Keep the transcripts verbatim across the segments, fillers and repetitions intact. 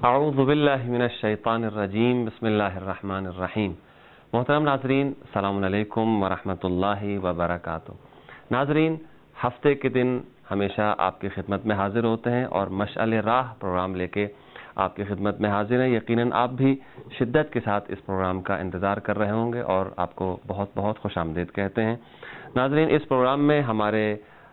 اعوذ باللہ من الشیطان الرجیم بسم اللہ الرحمن الرحیم۔ محترم ناظرین، السلام علیکم ورحمۃ اللہ وبرکاتہ۔ ناظرین، ہفتے کے دن ہمیشہ آپ کی خدمت میں حاضر ہوتے ہیں اور مشعل راہ پروگرام لے کے آپ کی خدمت میں حاضر ہیں۔ یقیناً آپ بھی شدت کے ساتھ اس پروگرام کا انتظار کر رہے ہوں گے اور آپ کو بہت بہت خوش آمدید کہتے ہیں۔ ناظرین، اس پروگرام میں ہمارے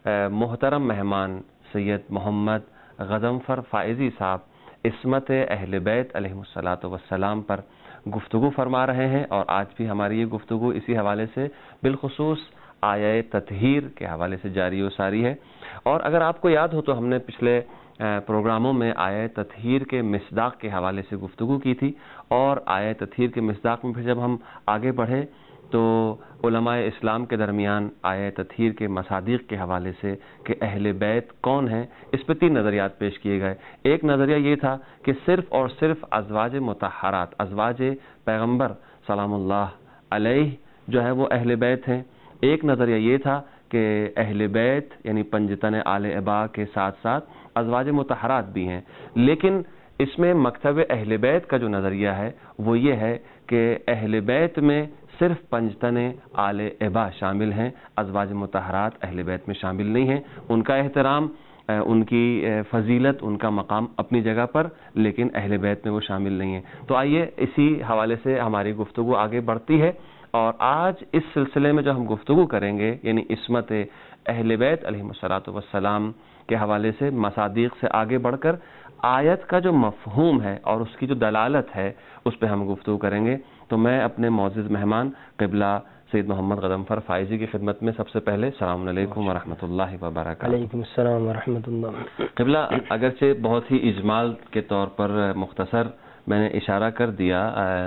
محترم مہمان سید محمد غضنفر فائزی صاحب عصمت اہل بیت علیہ الصلاۃ والسلام پر گفتگو فرما رہے ہیں، اور آج بھی ہماری یہ گفتگو اسی حوالے سے بالخصوص آیہ تطہیر کے حوالے سے جاری و ساری ہے۔ اور اگر آپ کو یاد ہو تو ہم نے پچھلے پروگراموں میں آیہ تطہیر کے مصداق کے حوالے سے گفتگو کی تھی، اور آیہ تطہیر کے مصداق میں پھر جب ہم آگے بڑھے تو علماء اسلام کے درمیان آیہ تطہیر کے مصادیق کے حوالے سے کہ اہل بیت کون ہیں، اس پہ تین نظریات پیش کیے گئے۔ ایک نظریہ یہ تھا کہ صرف اور صرف ازواج مطہرات، ازواج پیغمبر سلام اللہ علیہ جو ہے وہ اہل بیت ہیں۔ ایک نظریہ یہ تھا کہ اہل بیت یعنی پنجتن آل ابا کے ساتھ ساتھ ازواج مطہرات بھی ہیں، لیکن اس میں مکتب اہل بیت کا جو نظریہ ہے وہ یہ ہے کہ اہل بیت میں صرف پنجتن آل ابا شامل ہیں، ازواج مطہرات اہل بیت میں شامل نہیں ہیں۔ ان کا احترام، ان کی فضیلت، ان کا مقام اپنی جگہ پر، لیکن اہل بیت میں وہ شامل نہیں ہیں۔ تو آئیے اسی حوالے سے ہماری گفتگو آگے بڑھتی ہے، اور آج اس سلسلے میں جو ہم گفتگو کریں گے یعنی عصمت اہل بیت علیہ الصلاۃ والسلام کے حوالے سے مصادیق سے آگے بڑھ کر آیت کا جو مفہوم ہے اور اس کی جو دلالت ہے اس پہ ہم گفتگو کریں گے۔ تو میں اپنے معزز مہمان قبلہ سید محمد غضنفر فائزی کی خدمت میں سب سے پہلے السلام علیکم ورحمۃ اللہ وبرکاتہ۔ علیکم السلام ورحمۃ اللہ۔ قبلہ، اگرچہ بہت ہی اجمال کے طور پر مختصر میں نے اشارہ کر دیا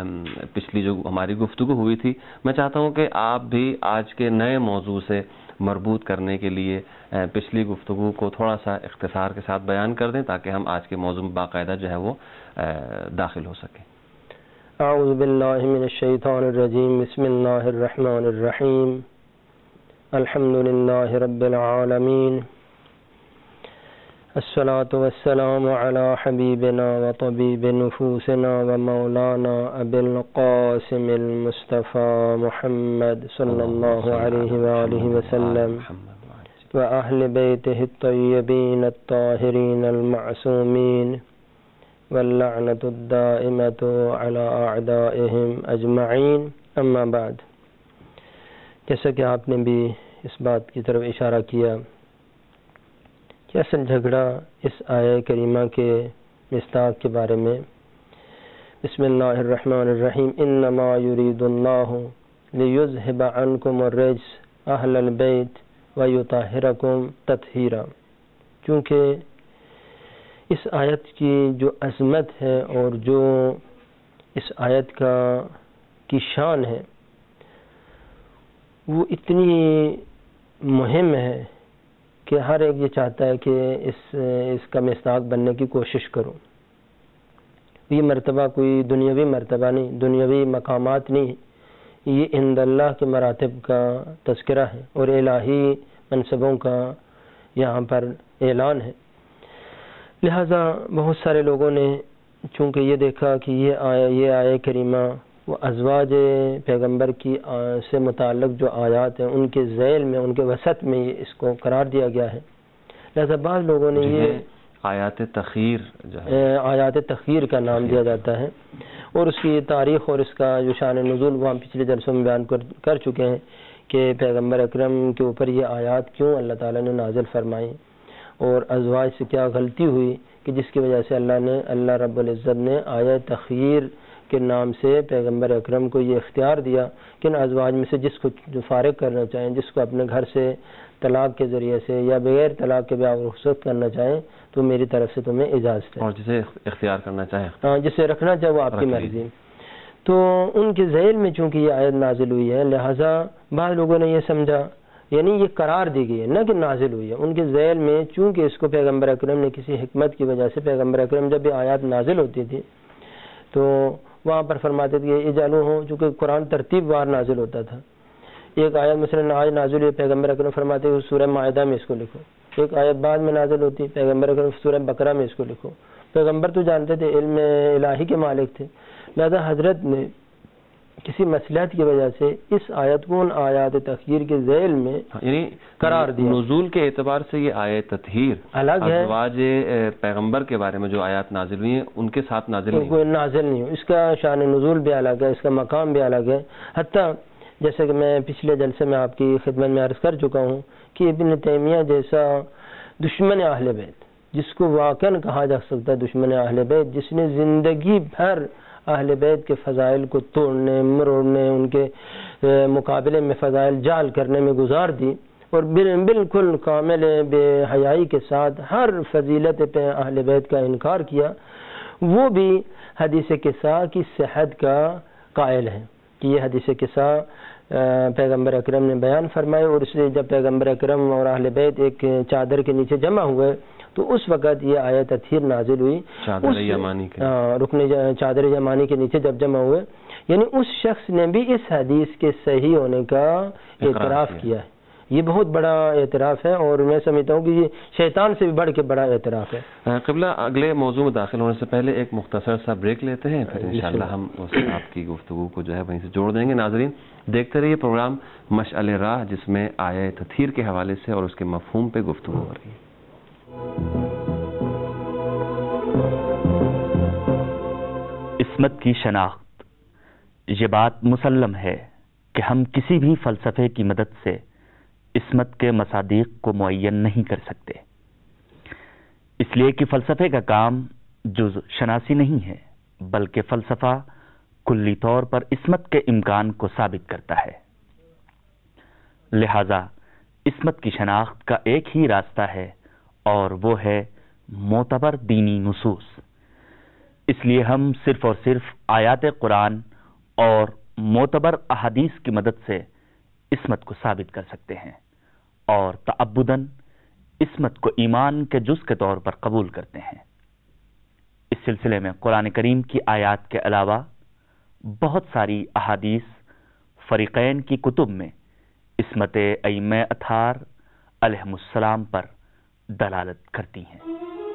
پچھلی جو ہماری گفتگو ہوئی تھی، میں چاہتا ہوں کہ آپ بھی آج کے نئے موضوع سے مربوط کرنے کے لیے پچھلی گفتگو کو تھوڑا سا اختصار کے ساتھ بیان کر دیں تاکہ ہم آج کے موضوع میں باقاعدہ جو ہے وہ داخل ہو سکیں۔ اعوذ باللہ من الشیطان الرجیم، بسم اللہ الرحمن الرحیم، الحمد للہ رب العالمین، الصلاة والسلام علی حبیبنا و طبیب نفوسنا و مولانا ابی القاسم المصطفى محمد صلی اللہ علیہ وآلہ وسلم و اہل بیتہ الطیبین الطاہرین المعصومین واللعنۃ الدائمۃ علی اعدائہم اجمعین، اما بعد۔ جیسا کہ آپ نے بھی اس بات کی طرف اشارہ کیا کہ اصل جھگڑا اس آیہ کریمہ کے مصداق کے بارے میں، بسم اللہ الرحمن الرحیم، انما یرید اللہ لیذھب عنکم الرجس اہل البیت ویطہرکم تطہیرا، کیونکہ اس آیت کی جو عظمت ہے اور جو اس آیت کا کی شان ہے وہ اتنی مہم ہے کہ ہر ایک یہ چاہتا ہے کہ اس اس کا مصداق بننے کی کوشش کروں۔ یہ مرتبہ کوئی دنیاوی مرتبہ نہیں، دنیاوی مقامات نہیں، یہ عند اللہ کے مراتب کا تذکرہ ہے اور الہی منصبوں کا یہاں پر اعلان ہے۔ لہذا بہت سارے لوگوں نے چونکہ یہ دیکھا کہ یہ آیا یہ آیہ کریمہ وہ ازواج پیغمبر کی سے متعلق جو آیات ہیں ان کے ذیل میں، ان کے وسط میں یہ اس کو قرار دیا گیا ہے، لہذا بعض لوگوں نے یہ آیات تخیر جو ہے آیات تخیر کا نام دیا جاتا ہے، اور اس کی تاریخ اور اس کا جو شان نزول وہ ہم پچھلے جلسوں میں بیان کر چکے ہیں کہ پیغمبر اکرم کے اوپر یہ آیات کیوں اللہ تعالیٰ نے نازل فرمائی، اور ازواج سے کیا غلطی ہوئی کہ جس کی وجہ سے اللہ نے اللہ رب العزت نے آیہ تخیر کے نام سے پیغمبر اکرم کو یہ اختیار دیا کہ ان ازواج میں سے جس کو جو فارغ کرنا چاہیں، جس کو اپنے گھر سے طلاق کے ذریعے سے یا بغیر طلاق کے بیاہ رخصت کرنا چاہیں تو میری طرف سے تمہیں اجازت ہے، اور جسے اختیار کرنا چاہیں، ہاں جسے رکھنا چاہے وہ آپ کی مرضی۔ تو ان کے ذیل میں چونکہ یہ آیت نازل ہوئی ہے، لہٰذا بعض لوگوں نے یہ سمجھا، یعنی یہ قرار دی گئی ہے نہ کہ نازل ہوئی ہے، ان کے ذیل میں چونکہ اس کو پیغمبر اکرم نے کسی حکمت کی وجہ سے، پیغمبر اکرم جب یہ آیات نازل ہوتی تھی تو وہاں پر فرماتے تھے کہ اجالو ہوں، چونکہ قرآن ترتیب وار نازل ہوتا تھا، ایک آیت مثلا آج نازل ہوئی، پیغمبر اکرم فرماتے ہیں سورہ مائدہ میں اس کو لکھو، ایک آیت بعد میں نازل ہوتی، پیغمبر اکرم سورہ بقرہ میں اس کو لکھو، پیغمبر تو جانتے تھے علم الہی کے مالک تھے، لہذا حضرت نے کسی مصلحت کی وجہ سے اس آیت کو ان آیات تطہیر کے ذیل میں یعنی قرار دیا۔ نزول کے اعتبار سے یہ آیت تطہیر الگ ہے، ازواج پیغمبر کے بارے میں جو آیات نازل ہوئی ہیں ان کے ساتھ نازل نہیں کوئی نازل نہیں ہو، اس کا شان نزول بھی الگ ہے، اس کا مقام بھی الگ ہے۔ حتیٰ جیسے کہ میں پچھلے جلسے میں آپ کی خدمت میں عرض کر چکا ہوں کہ ابن تیمیہ جیسا دشمن اہل بیت، جس کو واقعاً کہا جا سکتا ہے دشمن اہل بیت، جس نے زندگی بھر اہل بیت کے فضائل کو توڑنے مروڑنے ان کے مقابلے میں فضائل جعل کرنے میں گزار دی، اور بالکل کامل بے حیائی کے ساتھ ہر فضیلت پہ اہل بیت کا انکار کیا، وہ بھی حدیث قصہ کی صحت کا قائل ہے کہ یہ حدیث قصہ پیغمبر اکرم نے بیان فرمائے، اور اس لیے جب پیغمبر اکرم اور اہل بیت ایک چادر کے نیچے جمع ہوئے تو اس وقت یہ آیت تطہیر نازل ہوئی، چادر یمانی کے رکن چادر یمانی کے نیچے جب جمع ہوئے، یعنی اس شخص نے بھی اس حدیث کے صحیح ہونے کا اعتراف کیا ہے۔ یہ بہت بڑا اعتراف ہے، اور میں سمجھتا ہوں کہ یہ شیطان سے بھی بڑھ کے بڑا اعتراف ہے۔ قبلہ اگلے موضوع میں داخل ہونے سے پہلے ایک مختصر سا بریک لیتے ہیں، پھر انشاءاللہ ہم آپ کی گفتگو کو جو ہے وہیں سے جوڑ دیں گے۔ ناظرین دیکھتے رہیے پروگرام مشعل راہ، جس میں آیت تطہیر کے حوالے سے اور اس کے مفہوم پہ گفتگو ہو رہی ہے۔ عصمت کی شناخت، یہ بات مسلم ہے کہ ہم کسی بھی فلسفے کی مدد سے عصمت کے مصادیق کو معین نہیں کر سکتے، اس لیے کہ فلسفے کا کام جز شناسی نہیں ہے، بلکہ فلسفہ کلی طور پر عصمت کے امکان کو ثابت کرتا ہے۔ لہذا عصمت کی شناخت کا ایک ہی راستہ ہے، اور وہ ہے معتبر دینی نصوص۔ اس لیے ہم صرف اور صرف آیات قرآن اور معتبر احادیث کی مدد سے عصمت کو ثابت کر سکتے ہیں، اور تعبداً عصمت کو ایمان کے جز کے طور پر قبول کرتے ہیں۔ اس سلسلے میں قرآن کریم کی آیات کے علاوہ بہت ساری احادیث فریقین کی کتب میں عصمت ائمہ اطہار علیہم السلام پر دلالت کرتی ہیں۔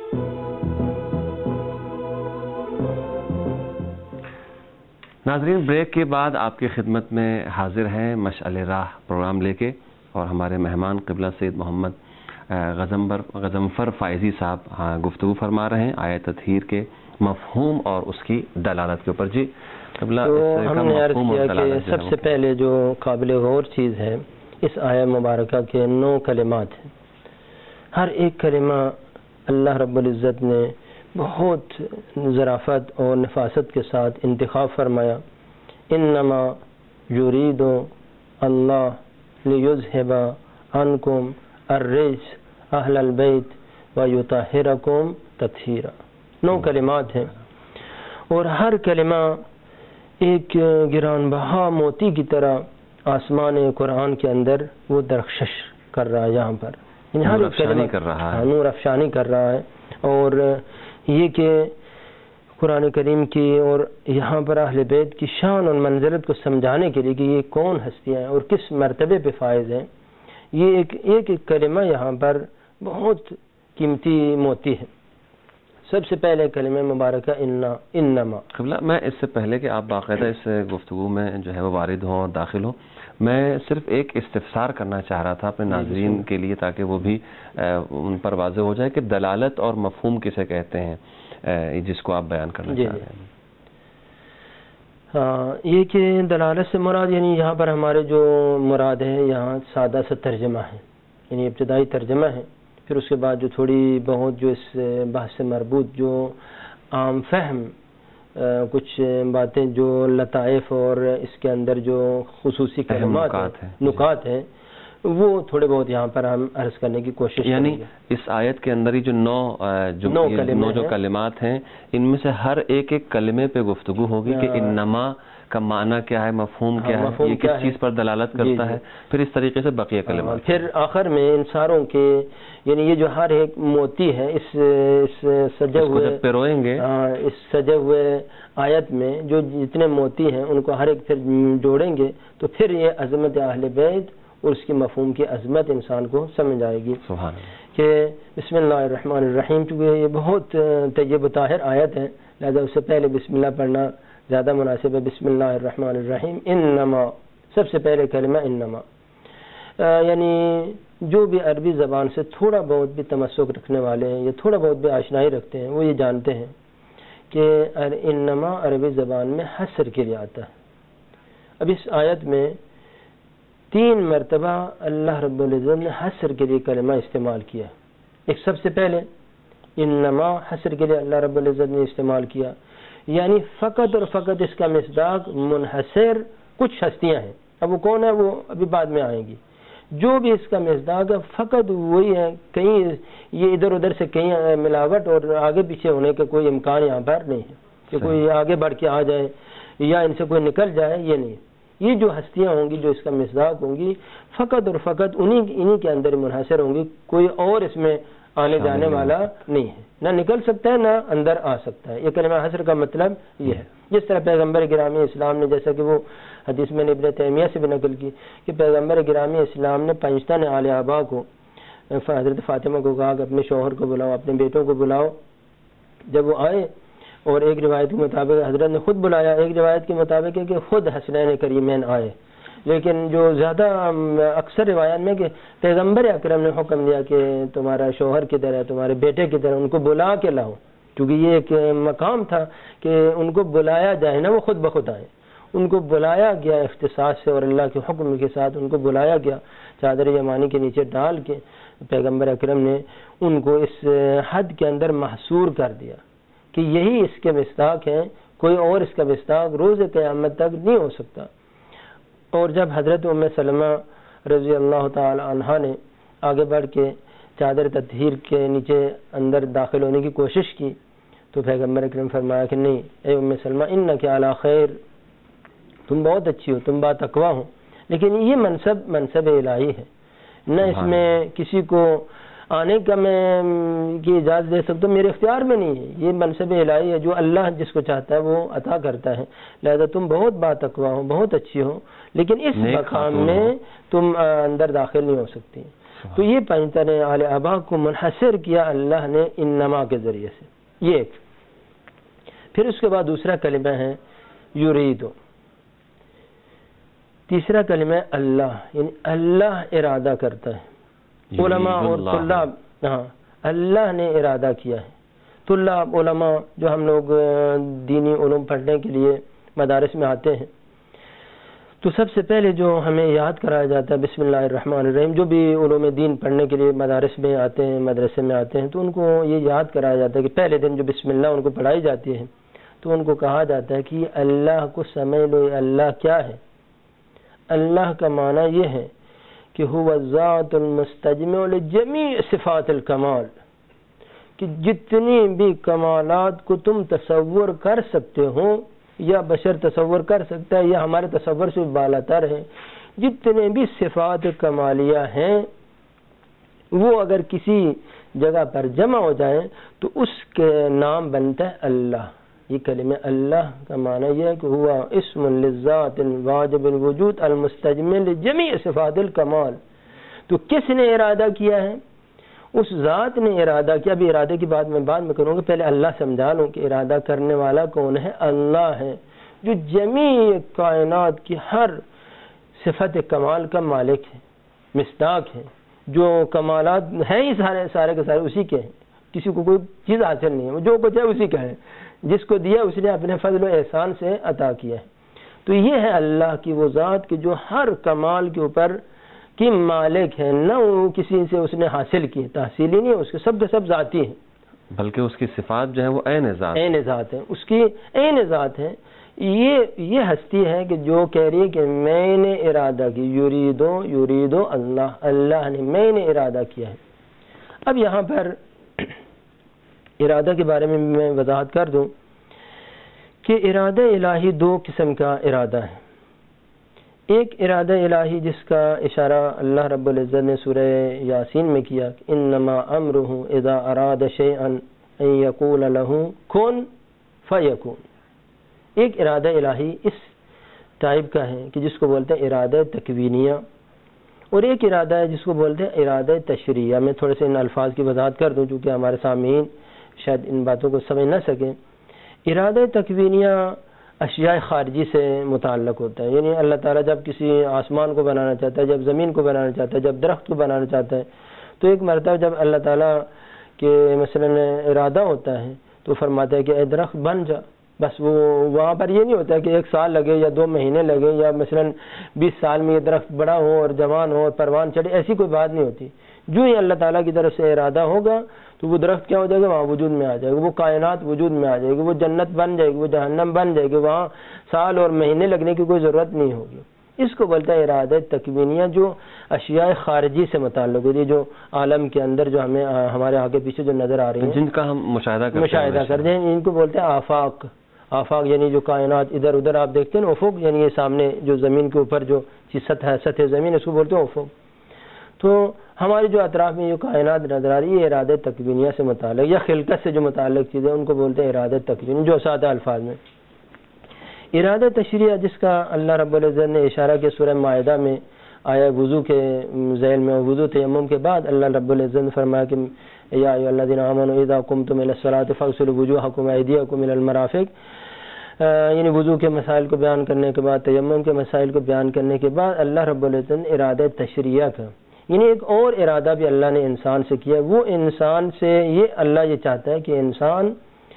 ناظرین بریک کے بعد آپ کی خدمت میں حاضر ہیں مشعل راہ پروگرام لے کے، اور ہمارے مہمان قبلہ سید محمد غزنبر غزنفر فائزی صاحب گفتگو فرما رہے ہیں آیت تطہیر کے مفہوم اور اس کی دلالت کے اوپر۔ جی قبلہ، ہم نے عرض کیا کہ سب سے پہلے جو قابل غور چیز ہے اس آیت مبارکہ کے نو کلمات ہیں، ہر ایک کلمہ اللہ رب العزت نے بہت ظرافت اور نفاست کے ساتھ انتخاب فرمایا۔ انما یرید اللہ لیذھب عنکم الرجس اہل البیت ویطہرکم تطہیرا، نو کلمات ہیں، اور ہر کلمہ ایک گران بہا موتی کی طرح آسمان قرآن کے اندر وہ درخشش کر رہا ہے، یہاں پر نور افشانی کر رہا ہے، نور افشانی کر رہا ہے۔ اور یہ کہ قرآن کریم کی اور یہاں پر اہل بیت کی شان اور منزلت کو سمجھانے کے لیے کہ یہ کون ہستیاں ہیں اور کس مرتبے پہ فائز ہیں، یہ ایک ایک ایک کلمہ یہاں پر بہت قیمتی موتی ہے۔ سب سے پہلے کلمہ مبارکہ انا انما۔ قبلہ میں اس سے پہلے کہ آپ باقاعدہ اس گفتگو میں جو ہے وہ وارد ہوں اور داخل ہوں، میں صرف ایک استفسار کرنا چاہ رہا تھا اپنے ناظرین کے لیے تاکہ وہ بھی ان پر واضح ہو جائے کہ دلالت اور مفہوم کسے کہتے ہیں جس کو آپ بیان کرنا چاہ رہے ہیں۔ ہاں، یہ کہ دلالت سے مراد یعنی یہاں پر ہمارے جو مراد ہے یہاں سادہ سا ترجمہ ہے، یعنی ابتدائی ترجمہ ہے، پھر اس کے بعد جو تھوڑی بہت جو اس بحث سے مربوط جو عام فہم کچھ باتیں جو لطائف اور اس کے اندر جو خصوصی کلمات ہیں، نکات ہیں، وہ تھوڑے بہت یہاں پر ہم عرض کرنے کی کوشش کریں گے۔ یعنی اس آیت کے اندر ہی جو نو جو نو جو کلمات ہیں، ان میں سے ہر ایک ایک کلمے پہ گفتگو ہوگی کہ انما کا معنی کیا ہے، مفہوم کیا ہے، یہ کس چیز پر دلالت کرتا ہے، پھر اس طریقے سے بقیہ کلمات، پھر آخر میں ان ساروں کے یعنی یہ جو ہر ایک موتی ہے اس اس سجے ہوئے پیروئیں گے، اس سجے ہوئے آیت میں جو جتنے موتی ہیں ان کو ہر ایک پھر جوڑیں گے تو پھر یہ عظمت اہل بیت اور اس کی مفہوم کی عظمت انسان کو سمجھ آئے گی۔ سبحان اللہ۔ کہ بسم اللہ الرحمن الرحیم، چونکہ یہ بہت طیب و طاہر آیت ہے، لہذا اس سے پہلے بسم اللہ پڑھنا زیادہ مناسب ہے۔ بسم اللہ الرحمن الرحیم، انما، سب سے پہلے کلمہ انما، یعنی جو بھی عربی زبان سے تھوڑا بہت بھی تمسک رکھنے والے ہیں یا تھوڑا بہت بھی آشنائی رکھتے ہیں وہ یہ جانتے ہیں کہ انما عربی زبان میں حصر کے لیے آتا ہے۔ اب اس آیت میں تین مرتبہ اللہ رب العزت نے حصر کے لیے کلمہ استعمال کیا۔ ایک سب سے پہلے انما حصر کے لیے اللہ رب العزت نے استعمال کیا، یعنی فقط اور فقط اس کا مصداق منحصر کچھ ہستیاں ہیں، اب وہ کون ہے وہ ابھی بعد میں آئیں گی، جو بھی اس کا مصداق ہے فقط وہی ہے، کہیں یہ ادھر ادھر سے کہیں ملاوٹ اور آگے پیچھے ہونے کا کوئی امکان یہاں پر نہیں ہے کہ کوئی آگے بڑھ کے آ جائے یا ان سے کوئی نکل جائے، یہ نہیں۔ یہ جو ہستیاں ہوں گی جو اس کا مصداق ہوں گی فقط اور فقط انہی انہی کے اندر منحصر ہوں گی، کوئی اور اس میں آنے جانے والا نہیں ہے، نہ نکل سکتا ہے نہ اندر آ سکتا ہے۔ یہ کلمہ حصر کا مطلب یہ ہے، جس طرح پیغمبر گرامی اسلام نے، جیسا کہ وہ حدیث میں نے ابن تیمیہ سے بھی نقل کی کہ پیغمبر گرامی اسلام نے پنجتن آل آبا کو، حضرت فاطمہ کو کہا کہ اپنے شوہر کو بلاؤ، اپنے بیٹوں کو بلاؤ۔ جب وہ آئے اور ایک روایت کے مطابق حضرت نے خود بلایا، ایک روایت کے مطابق ہے کہ خود حسنین کریمین آئے، لیکن جو زیادہ اکثر روایات میں کہ پیغمبر اکرم نے حکم دیا کہ تمہارا شوہر کدھر ہے، تمہارے بیٹے کدھر ہے، ان کو بلا کے لاؤ، کیونکہ یہ ایک مقام تھا کہ ان کو بلایا جائے نا، وہ خود بخود آئے۔ ان کو بلایا گیا اختصاص سے اور اللہ کے حکم کے ساتھ ان کو بلایا گیا، چادر یمانی کے نیچے ڈال کے پیغمبر اکرم نے ان کو اس حد کے اندر محصور کر دیا کہ یہی اس کے مصداق ہیں، کوئی اور اس کا مصداق روز قیامت تک نہیں ہو سکتا۔ اور جب حضرت ام سلمہ رضی اللہ تعالی عنہا نے آگے بڑھ کے چادر تطہیر کے نیچے اندر داخل ہونے کی کوشش کی تو پیغمبر اکرم فرمایا کہ نہیں اے ام سلمہ، انک علی خیر، تم بہت اچھی ہو، تم با تقویٰ ہو، لیکن یہ منصب منصب الہی ہے، نہ اس میں کسی کو آنے کا میں کی اجازت دے سکتا ہوں، میرے اختیار میں نہیں ہے، یہ منصب الہی ہے، جو اللہ جس کو چاہتا ہے وہ عطا کرتا ہے، لہذا تم بہت با تقویٰ ہو، بہت اچھی ہو، لیکن اس مقام میں تم اندر داخل نہیں ہو سکتی۔ تو یہ پنجتن آل آبا کو منحصر کیا اللہ نے انما کے ذریعے سے، یہ ایک۔ پھر اس کے بعد دوسرا کلمہ ہے یریدو، تیسرا کلمہ ہے اللہ، یعنی اللہ ارادہ کرتا ہے۔ علماء اور طلاب، ہاں اللہ نے ارادہ کیا ہے۔ طلاب علماء جو ہم لوگ دینی علوم پڑھنے کے لیے مدارس میں آتے ہیں تو سب سے پہلے جو ہمیں یاد کرایا جاتا ہے بسم اللہ الرحمن الرحیم، جو بھی علوم دین پڑھنے کے لیے مدارس میں آتے ہیں، مدرسے میں آتے ہیں، تو ان کو یہ یاد کرایا جاتا ہے کہ پہلے دن جو بسم اللہ ان کو پڑھائی جاتی ہے تو ان کو کہا جاتا ہے کہ اللہ کو سمجھ لو، اللہ کیا ہے؟ اللہ کا معنی یہ ہے کہ هو الذات المستجمع لجمیع صفات الکمال، کہ جتنی بھی کمالات کو تم تصور کر سکتے ہو یا بشر تصور کر سکتا ہے یا ہمارے تصور سے بالا تر ہے، جتنے بھی صفات کمالیہ ہیں وہ اگر کسی جگہ پر جمع ہو جائیں تو اس کے نام بنتا ہے اللہ۔ یہ کلمہ اللہ کا معنی یہ ہے کہ ہوا اسم للذات الواجب الوجود المستجمع لجمیع صفات الکمال۔ تو کس نے ارادہ کیا ہے؟ اس ذات نے ارادہ کیا۔ ابھی ارادے کی بات میں بعد میں کروں گا، پہلے اللہ سمجھا لوں کہ ارادہ کرنے والا کون ہے؟ اللہ ہے، جو جمیع کائنات کی ہر صفت کمال کا مالک ہے، مصداق ہے، جو کمالات ہیں ہی سارے سارے کے سارے اسی کے ہیں، کسی کو کوئی چیز حاصل نہیں ہے، وہ جو کچھ ہے اسی کا ہے، جس کو دیا اس نے اپنے فضل و احسان سے عطا کیا ہے۔ تو یہ ہے اللہ کی وہ ذات کہ جو ہر کمال کے اوپر کی مالک ہے، نہ وہ کسی سے اس نے حاصل کی، تحصیلی نہیں ہے، اس کے سب کے سب ذاتی ہیں، بلکہ اس کی صفات جو ہیں وہ عین ذات عین ذات ہے، اس کی عین ذات ہے۔ یہ یہ ہستی ہے کہ جو کہہ رہی ہے کہ میں نے ارادہ کی، یریدو یریدو اللہ، اللہ نے، میں نے ارادہ کیا ہے۔ اب یہاں پر ارادہ کے بارے میں میں وضاحت کر دوں کہ ارادہ الہی دو قسم کا ارادہ ہے۔ ایک ارادہ الہی جس کا اشارہ اللہ رب العزت نے سورہ یاسین میں کیا، انما امرہ اذا اراد شیئا ان یقول لہ کن فیکون۔ ایک ارادہ الہی اس ٹائپ کا ہے کہ جس کو بولتے ہیں ارادہ تکوینیہ، اور ایک ارادہ ہے جس کو بولتے ہیں ارادہ تشریعہ. میں تھوڑے سے ان الفاظ کی وضاحت کر دوں چونکہ ہمارے سامعین شاید ان باتوں کو سمجھ نہ سکیں. ارادہ تکوینیہ اشیاء خارجی سے متعلق ہوتا ہے. یعنی اللہ تعالیٰ جب کسی آسمان کو بنانا چاہتا ہے، جب زمین کو بنانا چاہتا ہے، جب درخت کو بنانا چاہتا ہے، تو ایک مرتبہ جب اللہ تعالیٰ کے مثلاً ارادہ ہوتا ہے تو فرماتا ہے کہ اے درخت بن جا. بس وہ وہاں پر یہ نہیں ہوتا کہ ایک سال لگے یا دو مہینے لگے یا مثلاً بیس سال میں یہ درخت بڑا ہو اور جوان ہو اور پروان چڑھے، ایسی کوئی بات نہیں ہوتی. جو ہی اللہ تعالیٰ کی طرف سے ارادہ ہوگا تو وہ درخت کیا ہو جائے گا، وہاں وجود میں آ جائے گا، وہ کائنات وجود میں آ جائے گی، وہ جنت بن جائے گی، وہ جہنم بن جائے گی. وہاں سال اور مہینے لگنے کی کوئی ضرورت نہیں ہوگی. اس کو بولتا ہے ارادہ تکوینیہ، جو اشیاء خارجی سے متعلق ہوتی ہے، جو عالم کے اندر جو ہمیں ہمارے آگے پیچھے جو نظر آ رہی ہیں، جن کا ہم مشاہدہ کرتے ہیں مشاہدہ کرتے ہیں، ان کو بولتے ہیں آفاق. آفاق یعنی جو کائنات ادھر ادھر آپ دیکھتے ہیں نا، افق یعنی یہ سامنے جو زمین کے اوپر جو سطح ہے، سطح زمین، اس کو بولتے ہیں افق. تو ہماری جو اطراف میں جو کائنات نظر آ رہی ہے، یہ ارادہ تکوینیہ سے متعلق یا خلقت سے جو متعلق چیزیں ان کو بولتے ہیں ارادہ تکوینی. جو سادہ الفاظ میں ارادہ تشریعہ جس کا اللہ رب العزت نے اشارہ کیا سورہ مائدہ میں آیا وضو کے ذیل میں، وضو تیمم کے بعد اللہ رب العزت نے فرمایا کہ یا ایھا الذین آمنوا اذا قمتم الی الصلاۃ فاغسلوا وجوہکم وایدیکم الی المرافق. یعنی وضو کے مسائل کو بیان کرنے کے بعد، تیمم کے مسائل کو بیان کرنے کے بعد اللہ رب العزت نے ارادہ تشریعہ کا، یعنی ایک اور ارادہ بھی اللہ نے انسان سے کیا. وہ انسان سے یہ اللہ یہ چاہتا ہے کہ انسان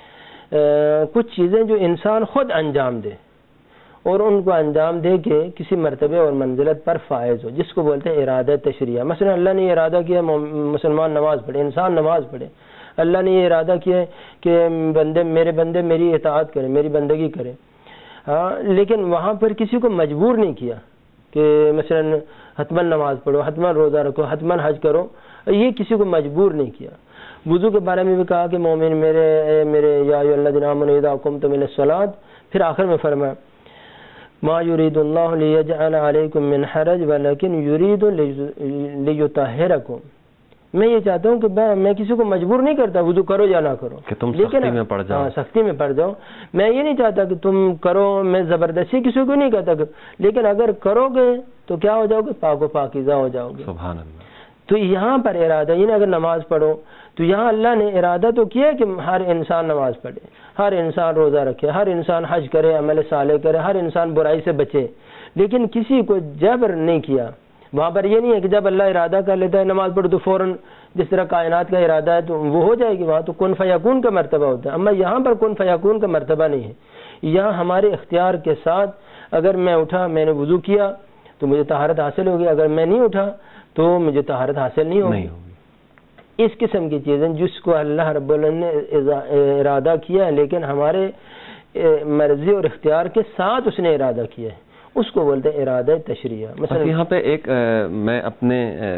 کچھ چیزیں جو انسان خود انجام دے اور ان کو انجام دے کے کسی مرتبے اور منزلت پر فائز ہو، جس کو بولتے ہیں ارادہ تشریعہ. مثلا اللہ نے یہ ارادہ کیا مسلمان نماز پڑھے، انسان نماز پڑھے. اللہ نے یہ ارادہ کیا کہ بندے میرے بندے میری اطاعت کریں، میری بندگی کریں. ہاں، لیکن وہاں پر کسی کو مجبور نہیں کیا کہ مثلا حتماً نماز پڑھو، حتماً روزہ رکھو، حتماً حج کرو. یہ کسی کو مجبور نہیں کیا. وضو کے بارے میں بھی کہا کہ مومن میرے اے میرے یا ایھا الذین آمنوا اذا قمتم الی الصلاۃ. پھر آخر میں فرمایا ما یرید اللہ لیجعل علیکم من حرج ولکن یرید لیطہرکم. میں یہ چاہتا ہوں کہ میں کسی کو مجبور نہیں کرتا وضو کرو یا نہ کرو کہ تم سختی میں پڑ جاؤ. ہاں، سختی میں پڑ جاؤ. میں یہ نہیں چاہتا کہ تم کرو، میں زبردستی کسی کو نہیں کہتا، لیکن اگر کرو گے تو کیا ہو جاؤ گے، پاک و پاکیزہ ہو جاؤ گے. سبحان اللہ. تو یہاں پر ارادہ، یعنی اگر نماز پڑھو تو یہاں اللہ نے ارادہ تو کیا کہ ہر انسان نماز پڑھے، ہر انسان روزہ رکھے، ہر انسان حج کرے، عمل صالح کرے، ہر انسان برائی سے بچے، لیکن کسی کو جبر نہیں کیا. وہاں پر یہ نہیں ہے کہ جب اللہ ارادہ کر لیتا ہے نماز پڑھو تو فوراً جس طرح کائنات کا ارادہ ہے تو وہ ہو جائے گی. وہاں تو کن فیکون کا مرتبہ ہوتا ہے، اما یہاں پر کن فیکون کا مرتبہ نہیں ہے. یہاں ہمارے اختیار کے ساتھ اگر میں اٹھا، میں نے وضو کیا تو مجھے طہارت حاصل ہوگی، اگر میں نہیں اٹھا تو مجھے طہارت حاصل نہیں ہوگی. اس قسم کی چیزیں جس کو اللہ رب العزت نے ارادہ کیا ہے لیکن ہمارے مرضی اور اختیار کے ساتھ اس نے ارادہ کیا ہے، اس کو بولتے ہیں ارادہ تشریعہ. مثلا یہاں پہ ایک میں اپنے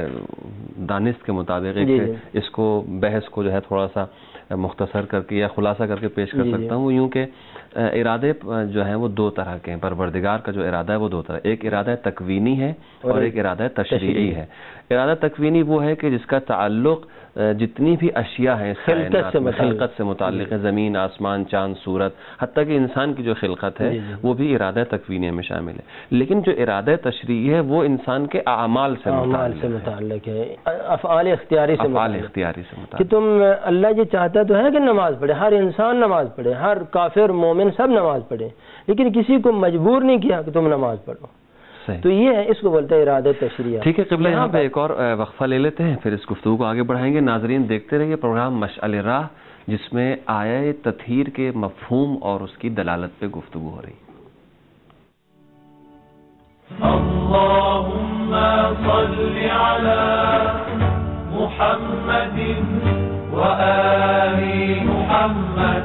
دانست کے مطابق ایک اس کو بحث کو جو ہے تھوڑا سا مختصر کر کے یا خلاصہ کر کے پیش کر سکتا ہوں. وہ یوں کہ ارادے جو ہیں وہ دو طرح کے ہیں. پروردگار کا جو ارادہ ہے وہ دو طرح، ایک ارادہ تکوینی ہے اور ایک ارادہ تشریعی ہے. ارادہ تکوینی وہ ہے کہ جس کا تعلق جتنی بھی اشیاء ہیں خلقت سے خلقت سے متعلق ہے، زمین، آسمان، چاند، سورت، حتیٰ کہ انسان کی جو خلقت ہے وہ بھی ارادہ تکوینی میں شامل ہے. لیکن جو ارادہ تشریعی ہے وہ انسان کے اعمال سے متعلق ہے، افعال اختیاری سے افعال اختیاری سے متعلق. کہ تم اللہ یہ چاہتا تو ہے کہ نماز پڑھے، ہر انسان نماز پڑھے، ہر کافر مومن سب نماز پڑھے، لیکن کسی کو مجبور نہیں کیا کہ تم نماز پڑھو. تو یہ ہے، اس کو بولتے ہیں ارادہ تشریعہ. ٹھیک ہے قبلہ، یہاں پہ ایک اور وقفہ لے لیتے ہیں، پھر اس گفتگو کو آگے بڑھائیں گے. ناظرین دیکھتے رہیے پروگرام مشعل راہ، جس میں آیہ تطہیر کے مفہوم اور اس کی دلالت پہ گفتگو ہو رہی. اللہم صل علی محمد و آل محمد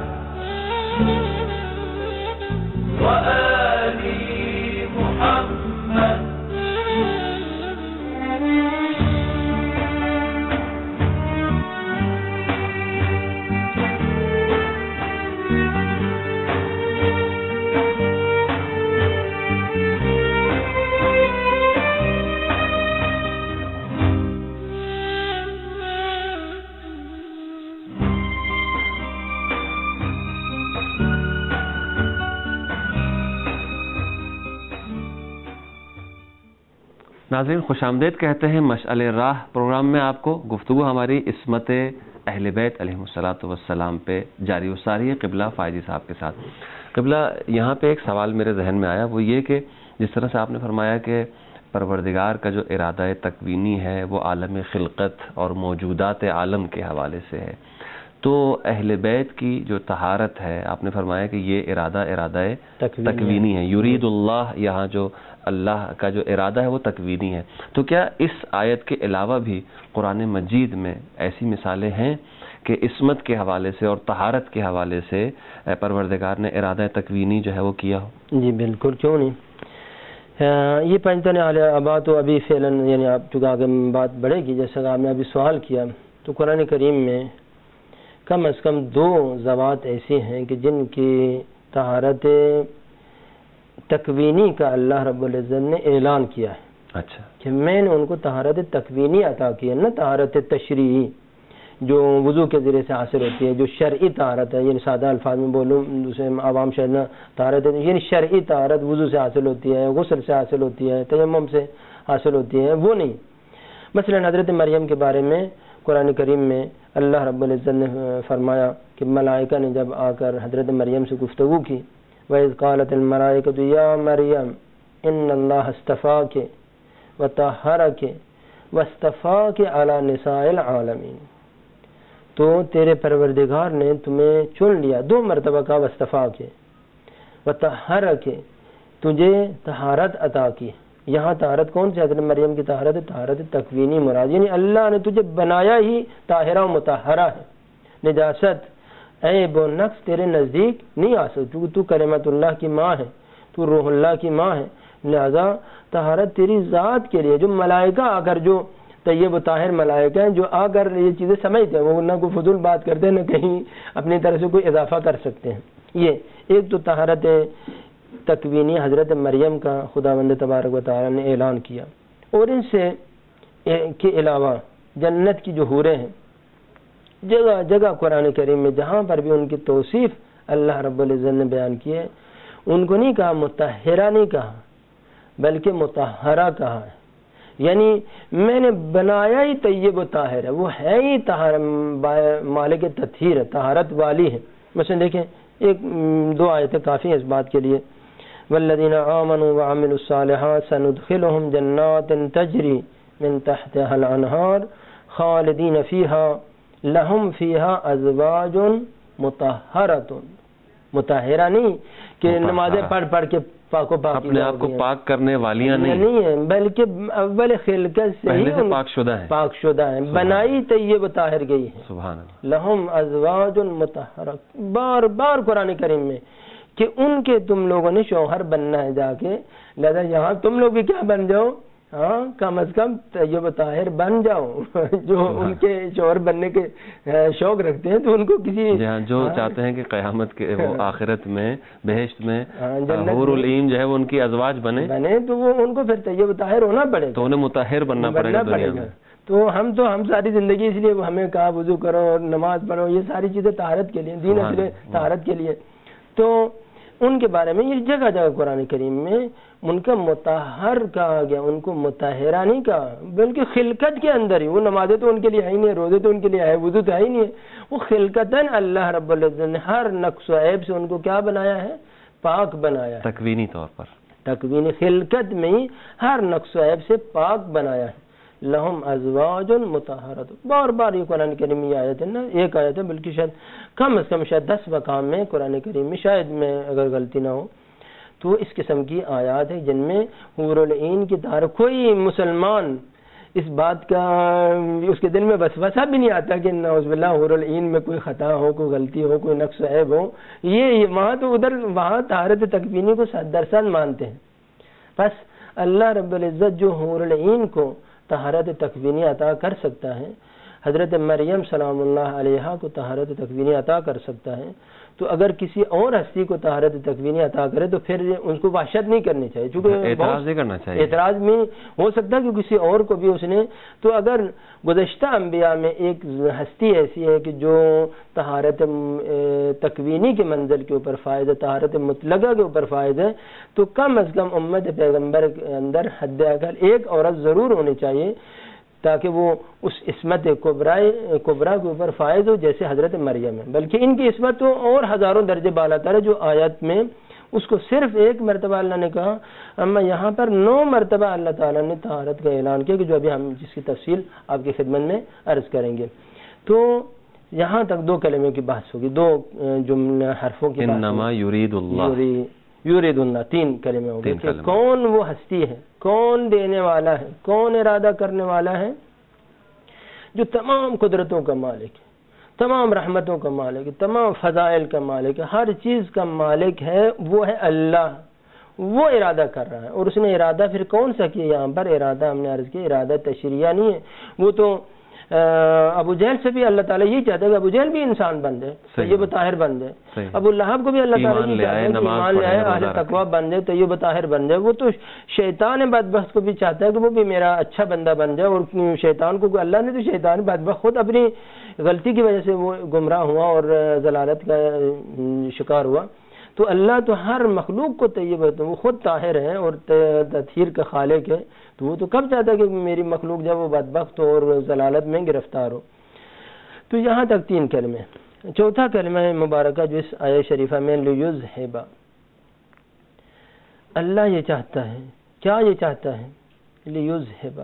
و آل محمد. ناظرین خوش آمدید کہتے ہیں مشعل راہ پروگرام میں آپ کو. گفتگو ہماری عصمت اہل بیت علیہم الصلوۃ والسلام پہ جاری و ساری ہے قبلہ فائزی صاحب کے ساتھ. قبلہ یہاں پہ ایک سوال میرے ذہن میں آیا، وہ یہ کہ جس طرح سے آپ نے فرمایا کہ پروردگار کا جو ارادہ تکوینی ہے وہ عالم خلقت اور موجودات عالم کے حوالے سے ہے، تو اہل بیت کی جو طہارت ہے آپ نے فرمایا کہ یہ ارادہ ارادہ تکوینی ہے. یرید اللہ، یہاں جو اللہ کا جو ارادہ ہے وہ تکوینی ہے. تو کیا اس آیت کے علاوہ بھی قرآن مجید میں ایسی مثالیں ہیں کہ عصمت کے حوالے سے اور طہارت کے حوالے سے پروردگار نے ارادہ تکوینی جو ہے وہ کیا ہو؟ جی بالکل، کیوں نہیں. یہ پنجتن علیہ آبا تو ابھی فعلاً یعنی آپ چونکہ آگے بات بڑھے گی، جیسا کہ آپ نے ابھی سوال کیا، تو قرآن کریم میں کم از کم دو ذوات ایسی ہیں کہ جن کی طہارت تکوینی کا اللہ رب العزت نے اعلان کیا ہے. اچھا، کہ میں نے ان کو طہارت تکوینی عطا کی ہے، نہ طہارت تشریعی جو وضو کے ذریعے سے حاصل ہوتی ہے، جو شرعی طہارت ہے. یعنی سادہ الفاظ میں بولوں دوسرے عوام شہر نہ طہارت ہے، یعنی شرعی طہارت وضو سے حاصل ہوتی ہے، غسل سے حاصل ہوتی ہے، تیمم سے حاصل ہوتی ہے، وہ نہیں. مثلا حضرت مریم کے بارے میں قرآن کریم میں اللہ رب العزت نے فرمایا کہ ملائکہ نے جب آ کر حضرت مریم سے گفتگو کی، وَإِذْ قَالَتِ الْمَلَائِكَةُ يَا مَرْيَمْ إِنَّ اللَّهَ اصْطَفَاكِ وَطَهَّرَكِ وَاصْطَفَاكِ عَلَى نِسَاءِ الْعَالَمِينَ. تو تیرے پروردگار نے تمہیں چن لیا، دو مرتبہ کا وَاصْطَفَاكِ وَطَهَّرَكِ، تجھے طہارت عطا کی. یہاں طہارت کون سی؟ حضرت مریم کی طہارت طہارت تکوینی مراد، یعنی اللہ نے تجھے بنایا ہی طاہرہ و مطہرہ ہے. نجاست عیب و نقص تیرے نزدیک نہیں آ سکتی، کیونکہ تو کلمت اللہ کی ماں ہے، تو روح اللہ کی ماں ہے. لہذا طہارت تیری ذات کے لیے. جو ملائکہ آ کر جو طیب و طاہر ملائکہ ہیں جو آ کر یہ چیزیں سمجھتے ہیں، وہ نہ کوئی فضول بات کرتے ہیں نہ کہیں اپنی طرف سے کوئی اضافہ کر سکتے ہیں. یہ ایک تو طہارت تکوینی حضرت مریم کا خداوند تبارک و تعالی نے اعلان کیا. اور ان سے کے علاوہ جنت کی جو حوریں ہیں، جگہ جگہ قرآن کریم میں جہاں پر بھی ان کی توصیف اللہ رب العزت نے بیان کی ہے، ان کو نہیں کہا مطہرہ، نہیں کہا بلکہ مطہرہ کہا ہے. یعنی میں نے بنایا ہی طیب و طاہر ہے، وہ ہے ہی طاہر، مالک تطہیر ہے، طہارت والی ہے. مثلا دیکھیں ایک دو آیتیں کافی ہیں اس بات کے لیے. والذین آمنوا وعملوا الصالحات سندخلهم جنات تجری من تحتها الانہار خالدین فیہا لہم فیہا ازواج مطہرۃ. مطہرہ نہیں کہ نمازیں پڑھ پڑھ کے پاک و پاک اپنے آپ کو پاک کرنے والیاں نہیں ہیں، بلکہ اول خلقت سے ہی پاک شدہ ہیں، پاک شدہ ہیں، بنائی طیب و طاہر گئی ہے. سبحان اللہ. لہم ازواج مطہرہ، بار بار قرآن کریم میں کہ ان کے تم لوگوں نے شوہر بننا ہے جا کے. لہذا یہاں تم لوگ بھی کیا بن جاؤ، ہاں کم از کم طیب و طاہر بن جاؤ. جو ان کے شوہر بننے کے شوق رکھتے ہیں تو ان کو کسی جو چاہتے ہیں کہ قیامت کے وہ آخرت میں بہشت میں حور العین جو ہے وہ ان کی ازواج بنے بنے تو وہ ان کو پھر طیب و طاہر ہونا پڑے گا، تو انہیں مطہر بننا پڑے گا دنیا میں. تو ہم تو ہم ساری زندگی اس لیے ہمیں کہا وضو کرو اور نماز پڑھو، یہ ساری چیزیں طہارت کے لیے، دین اصل طہارت کے لیے. تو ان کے بارے میں یہ جگہ جگہ قرآن کریم میں ان کا مطہر کہا گیا، ان کو مطہرہ نہیں کہا، بلکہ خلقت کے اندر ہی. وہ نمازیں تو ان کے لیے ہے ہی نہیں، روزے تو ان کے لیے ہے، وضو تو ہے ہی نہیں ہے. وہ خلقتاً اللہ رب العزت نے ہر نقص و عیب سے ان کو کیا بنایا ہے؟ پاک بنایا ہے. تکوینی طور پر، تکوینی خلقت میں ہی ہر نقص و عیب سے پاک بنایا ہے. لہم ازواج مطہرۃ. بار بار یہ قرآن کریم میں آیت ہے نا، ایک آیت ہے بلکہ شاید کم از کم شاید دس مقام میں قرآن کریم میں، شاید میں اگر غلطی نہ ہو تو اس قسم کی آیات ہیں جن میں حور العین کی طہارت. کوئی مسلمان اس بات کا اس کے دل میں وسوسہ بھی نہیں آتا کہ نعوذ باللہ حور العین میں کوئی خطا ہو، کوئی غلطی ہو، کوئی نقص عیب ہو. یہ وہاں تو ادھر وہاں طہارت تکوینی کو صد درصد مانتے ہیں. بس اللہ رب العزت جو حور العین کو طہارت تکوینی عطا کر سکتا ہے، حضرت مریم سلام اللہ علیہا کو طہارت تکوینی عطا کر سکتا ہے تو اگر کسی اور ہستی کو طہارت تکوینی عطا کرے تو پھر ان کو وحشت نہیں کرنی چاہیے، چونکہ اعتراض نہیں کرنا چاہیے، اعتراض میں ہو سکتا ہے کہ کسی اور کو بھی اس نے، تو اگر گزشتہ انبیاء میں ایک ہستی ایسی ہے کہ جو طہارت تکوینی کے منزل کے اوپر فائد ہے، طہارت مطلقہ کے اوپر فائد ہے، تو کم از کم امت پیغمبر کے اندر حد اقل ایک عورت ضرور ہونی چاہیے تاکہ وہ اس عصمت کبرائے کبرا کے اوپر فائز ہو جیسے حضرت مریم ہے، بلکہ ان کی عصمت تو اور ہزاروں درجے بالا تر ہے، جو آیت میں اس کو صرف ایک مرتبہ اللہ نے کہا، اما یہاں پر نو مرتبہ اللہ تعالیٰ نے طہارت کا اعلان کیا کہ جو ابھی ہم جس کی تفصیل آپ کی خدمت میں عرض کریں گے۔ تو یہاں تک دو کلمے کی بحث ہوگی، دو جملے حرفوں کی بحث ہوگی، انما یرید اللہ، یرید اللہ، تین کلمے ہوں گے کہ کون وہ ہستی ہے، کون دینے والا ہے، کون ارادہ کرنے والا ہے، جو تمام قدرتوں کا مالک ہے، تمام رحمتوں کا مالک ہے، تمام فضائل کا مالک ہے، ہر چیز کا مالک ہے، وہ ہے اللہ، وہ ارادہ کر رہا ہے۔ اور اس نے ارادہ پھر کون سا کیا؟ یہاں پر ارادہ ہم نے عرض کیا ارادہ تشریعہ نہیں ہے، وہ تو ابو جہل سے بھی اللہ تعالیٰ یہی چاہتا ہے کہ ابو جہل بھی انسان بن جائے، طیب طاہر بن جائے، ابو لہب کو بھی اللہ تعالیٰ یہی چاہتا ہے کہ ایمان لے آئے، اہل تقویٰ بن جائے، طیب طاہر بن جائے۔ وہ تو شیطان بدبخت کو بھی چاہتا ہے کہ وہ بھی میرا اچھا بندہ بن جائے، اور شیطان کو اللہ نے تو شیطان بدبخت خود اپنی غلطی کی وجہ سے وہ گمراہ ہوا اور ضلالت کا شکار ہوا۔ تو اللہ تو ہر مخلوق کو طیب ہے، وہ خود طاہر ہے اور تطہیر کا خالق ہے، تو وہ تو کب چاہتا ہے کہ میری مخلوق جب وہ بدبخت ہو اور ضلالت میں گرفتار ہو۔ تو یہاں تک تین کلمے۔ چوتھا کلمہ مبارکہ جو اس آیت شریفہ میں لیذہب، اللہ یہ چاہتا ہے، کیا یہ چاہتا ہے؟ لیذہب،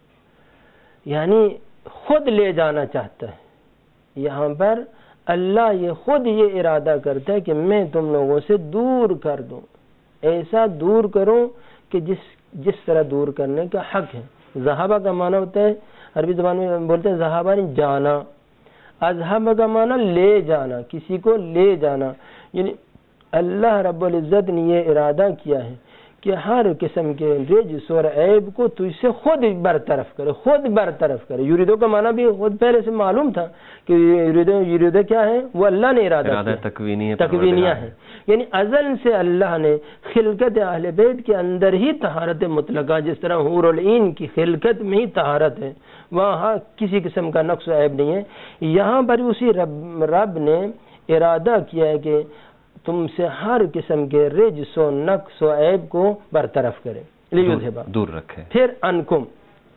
یعنی خود لے جانا چاہتا ہے۔ یہاں پر اللہ یہ خود یہ ارادہ کرتا ہے کہ میں تم لوگوں سے دور کر دوں، ایسا دور کروں کہ جس جس طرح دور کرنے کا حق ہے۔ ذہابہ کا معنی ہوتا ہے، عربی زبان میں بولتے ہیں ذہابہ نہیں جانا، اذہب کا معنی لے جانا، کسی کو لے جانا، یعنی اللہ رب العزت نے یہ ارادہ کیا ہے کہ ہر قسم کے رجس اور عیب کو تجھ سے خود برطرف کرے، خود برطرف کرے۔ یریدو کا معنی بھی خود پہلے سے معلوم تھا کہ یریدو یریدو کیا ہے؟ وہ اللہ نے ارادہ کیا، تکوینیہ تکوینیہ ہے، یعنی ازل سے اللہ نے خلقت اہل بیت کے اندر ہی طہارت مطلقہ، جس طرح حور العین کی خلقت میں ہی طہارت ہے، وہاں کسی قسم کا نقص و عیب نہیں ہے۔ یہاں پر اسی رب رب نے ارادہ کیا ہے کہ تم سے ہر قسم کے رجس و نقص و عیب کو برطرف کرے، لیذہب، دور رکھے۔ پھر انکم،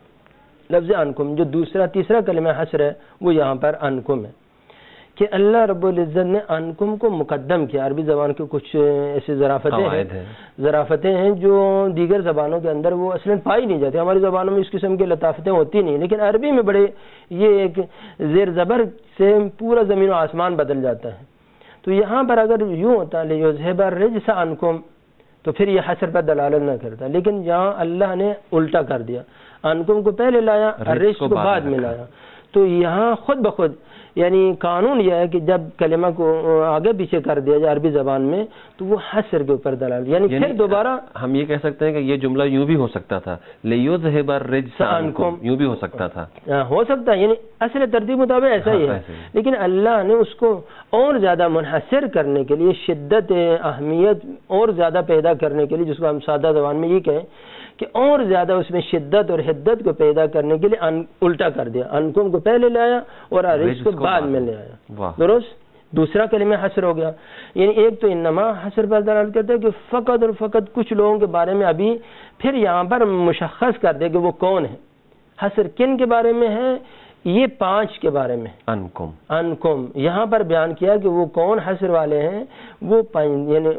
لفظ انکم جو دوسرا تیسرا کلمہ حصر ہے وہ یہاں پر انکم ہے، کہ اللہ رب العزت نے انکم کو مقدم کیا۔ عربی زبان کے کچھ ایسی ظرافتیں ہیں ظرافتیں ہیں جو دیگر زبانوں کے اندر وہ اصلاً پائی نہیں جاتی، ہماری زبانوں میں اس قسم کی لطافتیں ہوتی نہیں، لیکن عربی میں بڑے یہ ایک زیر زبر سے پورا زمین و آسمان بدل جاتا ہے۔ تو یہاں پر اگر یوں ہوتا لیذہب الرجس عنکم تو پھر یہ حصر پر دلالت نہ کرتا، لیکن یہاں اللہ نے الٹا کر دیا، عنکم کو پہلے لایا، الرجس کو بعد میں لایا۔ تو یہاں خود بخود یعنی قانون یہ ہے کہ جب کلمہ کو آگے پیچھے کر دیا جائے عربی زبان میں تو وہ حصر کے اوپر دلالت، یعنی پھر دوبارہ ہم یہ کہہ سکتے ہیں کہ یہ جملہ یوں بھی ہو سکتا تھا، لیذہب الرجس عنکم، یوں بھی ہو سکتا تھا، ہو سکتا ہے، یعنی اصل ترتیب مطابق ایسا ہی ہے، لیکن اللہ نے اس کو اور زیادہ منحصر کرنے کے لیے، شدت اہمیت اور زیادہ پیدا کرنے کے لیے، جس کو ہم سادہ زبان میں یہ کہیں کہ اور زیادہ اس میں شدت اور حدت کو پیدا کرنے کے لیے الٹا کر دیا، انکم کو پہلے لایا اور الرجس کو بعد میں لے آیا، درست۔ دوسرا کلمہ حصر ہو گیا، یعنی ایک تو انما حصر پر دلالت کرتا ہے کہ فقط اور فقط کچھ لوگوں کے بارے میں ابھی پھر یہاں پر مشخص کر دے کہ وہ کون ہے۔ حصر کن کے بارے میں ہے؟ یہ پانچ کے بارے میں، انکم انکم یہاں پر بیان کیا کہ وہ کون حصر والے ہیں، وہ پانچ، یعنی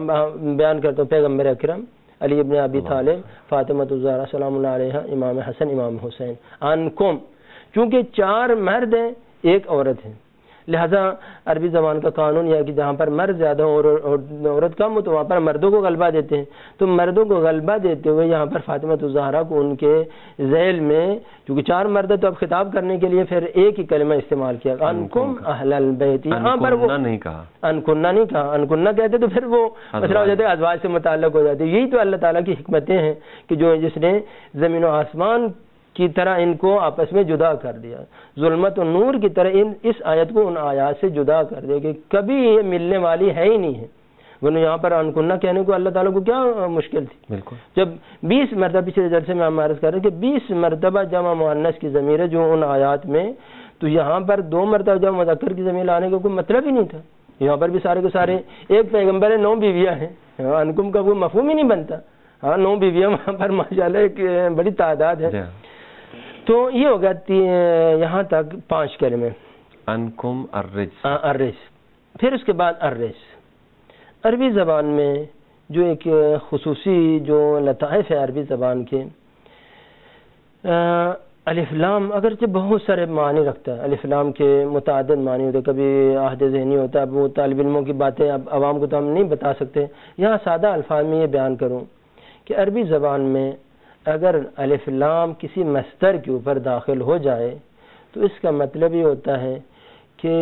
بیان کرتا ہوں پیغمبر اکرم، علی ابن ابی طالب، فاطمہ الزہرا سلام اللہ علیہا، امام حسن، امام حسین۔ انکم چونکہ چار مرد ہیں ایک عورت ہے، لہذا عربی زبان کا قانون یہ ہے کہ جہاں پر مرد زیادہ ہو اور عورت کم ہو تو وہاں پر مردوں کو غلبہ دیتے ہیں، تو مردوں کو غلبہ دیتے ہوئے یہاں پر فاطمہ الزہرا کو ان کے ذیل میں، چونکہ چار مرد ہے تو اب خطاب کرنے کے لیے پھر ایک ہی کلمہ استعمال کیا، انکم اہل البیت۔ یہاں پر وہ نہیں کہا، انکنہ نہیں کہا، انکنہ کہتے تو پھر وہ مسئلہ ہو جاتا ہے، ازواج سے متعلق ہو جاتی ہے۔ یہی تو اللہ تعالیٰ کی حکمتیں ہیں کہ جو جس نے زمین و آسمان کی طرح ان کو آپس میں جدا کر دیا، ظلمت و نور کی طرح ان اس آیت کو ان آیات سے جدا کر دیا کہ کبھی یہ ملنے والی ہے ہی نہیں ہے۔ ورنہ یہاں پر ان کنہ کہنے کو اللہ تعالیٰ کو کیا مشکل تھی؟ بالکل، جب بیس مرتبہ پچھلے جلسے میں ہم عرض کر رہے ہیں کہ بیس مرتبہ جمع مؤنث کی ضمیر ہے جو ان آیات میں، تو یہاں پر دو مرتبہ جمع مذکر کی ضمیر لانے کا کوئی مطلب ہی نہیں تھا۔ یہاں پر بھی سارے کے سارے ایک پیغمبر ہے، نو بیویاں ہیں، انکم کا کوئی مفہوم ہی نہیں بنتا۔ ہاں نو بیویاں وہاں پر ماشاءاللہ ایک بڑی تعداد ہے۔ تو یہ ہو گیا یہاں تک پانچ کلمے، انکم الرجس، الرجس۔ پھر اس کے بعد الرجس عربی زبان میں جو ایک خصوصی جو لطائف ہے عربی زبان کے، الف لام اگرچہ بہت سارے معنی رکھتا ہے، الف لام کے متعدد معنی ہوتے ہیں، کبھی عہد ذہنی ہوتا ہے، اب وہ طالب علموں کی باتیں اب عوام کو تو ہم نہیں بتا سکتے، یہاں سادہ الفاظ میں یہ بیان کروں کہ عربی زبان میں اگر الف لام کسی مصدر کے اوپر داخل ہو جائے تو اس کا مطلب یہ ہوتا ہے کہ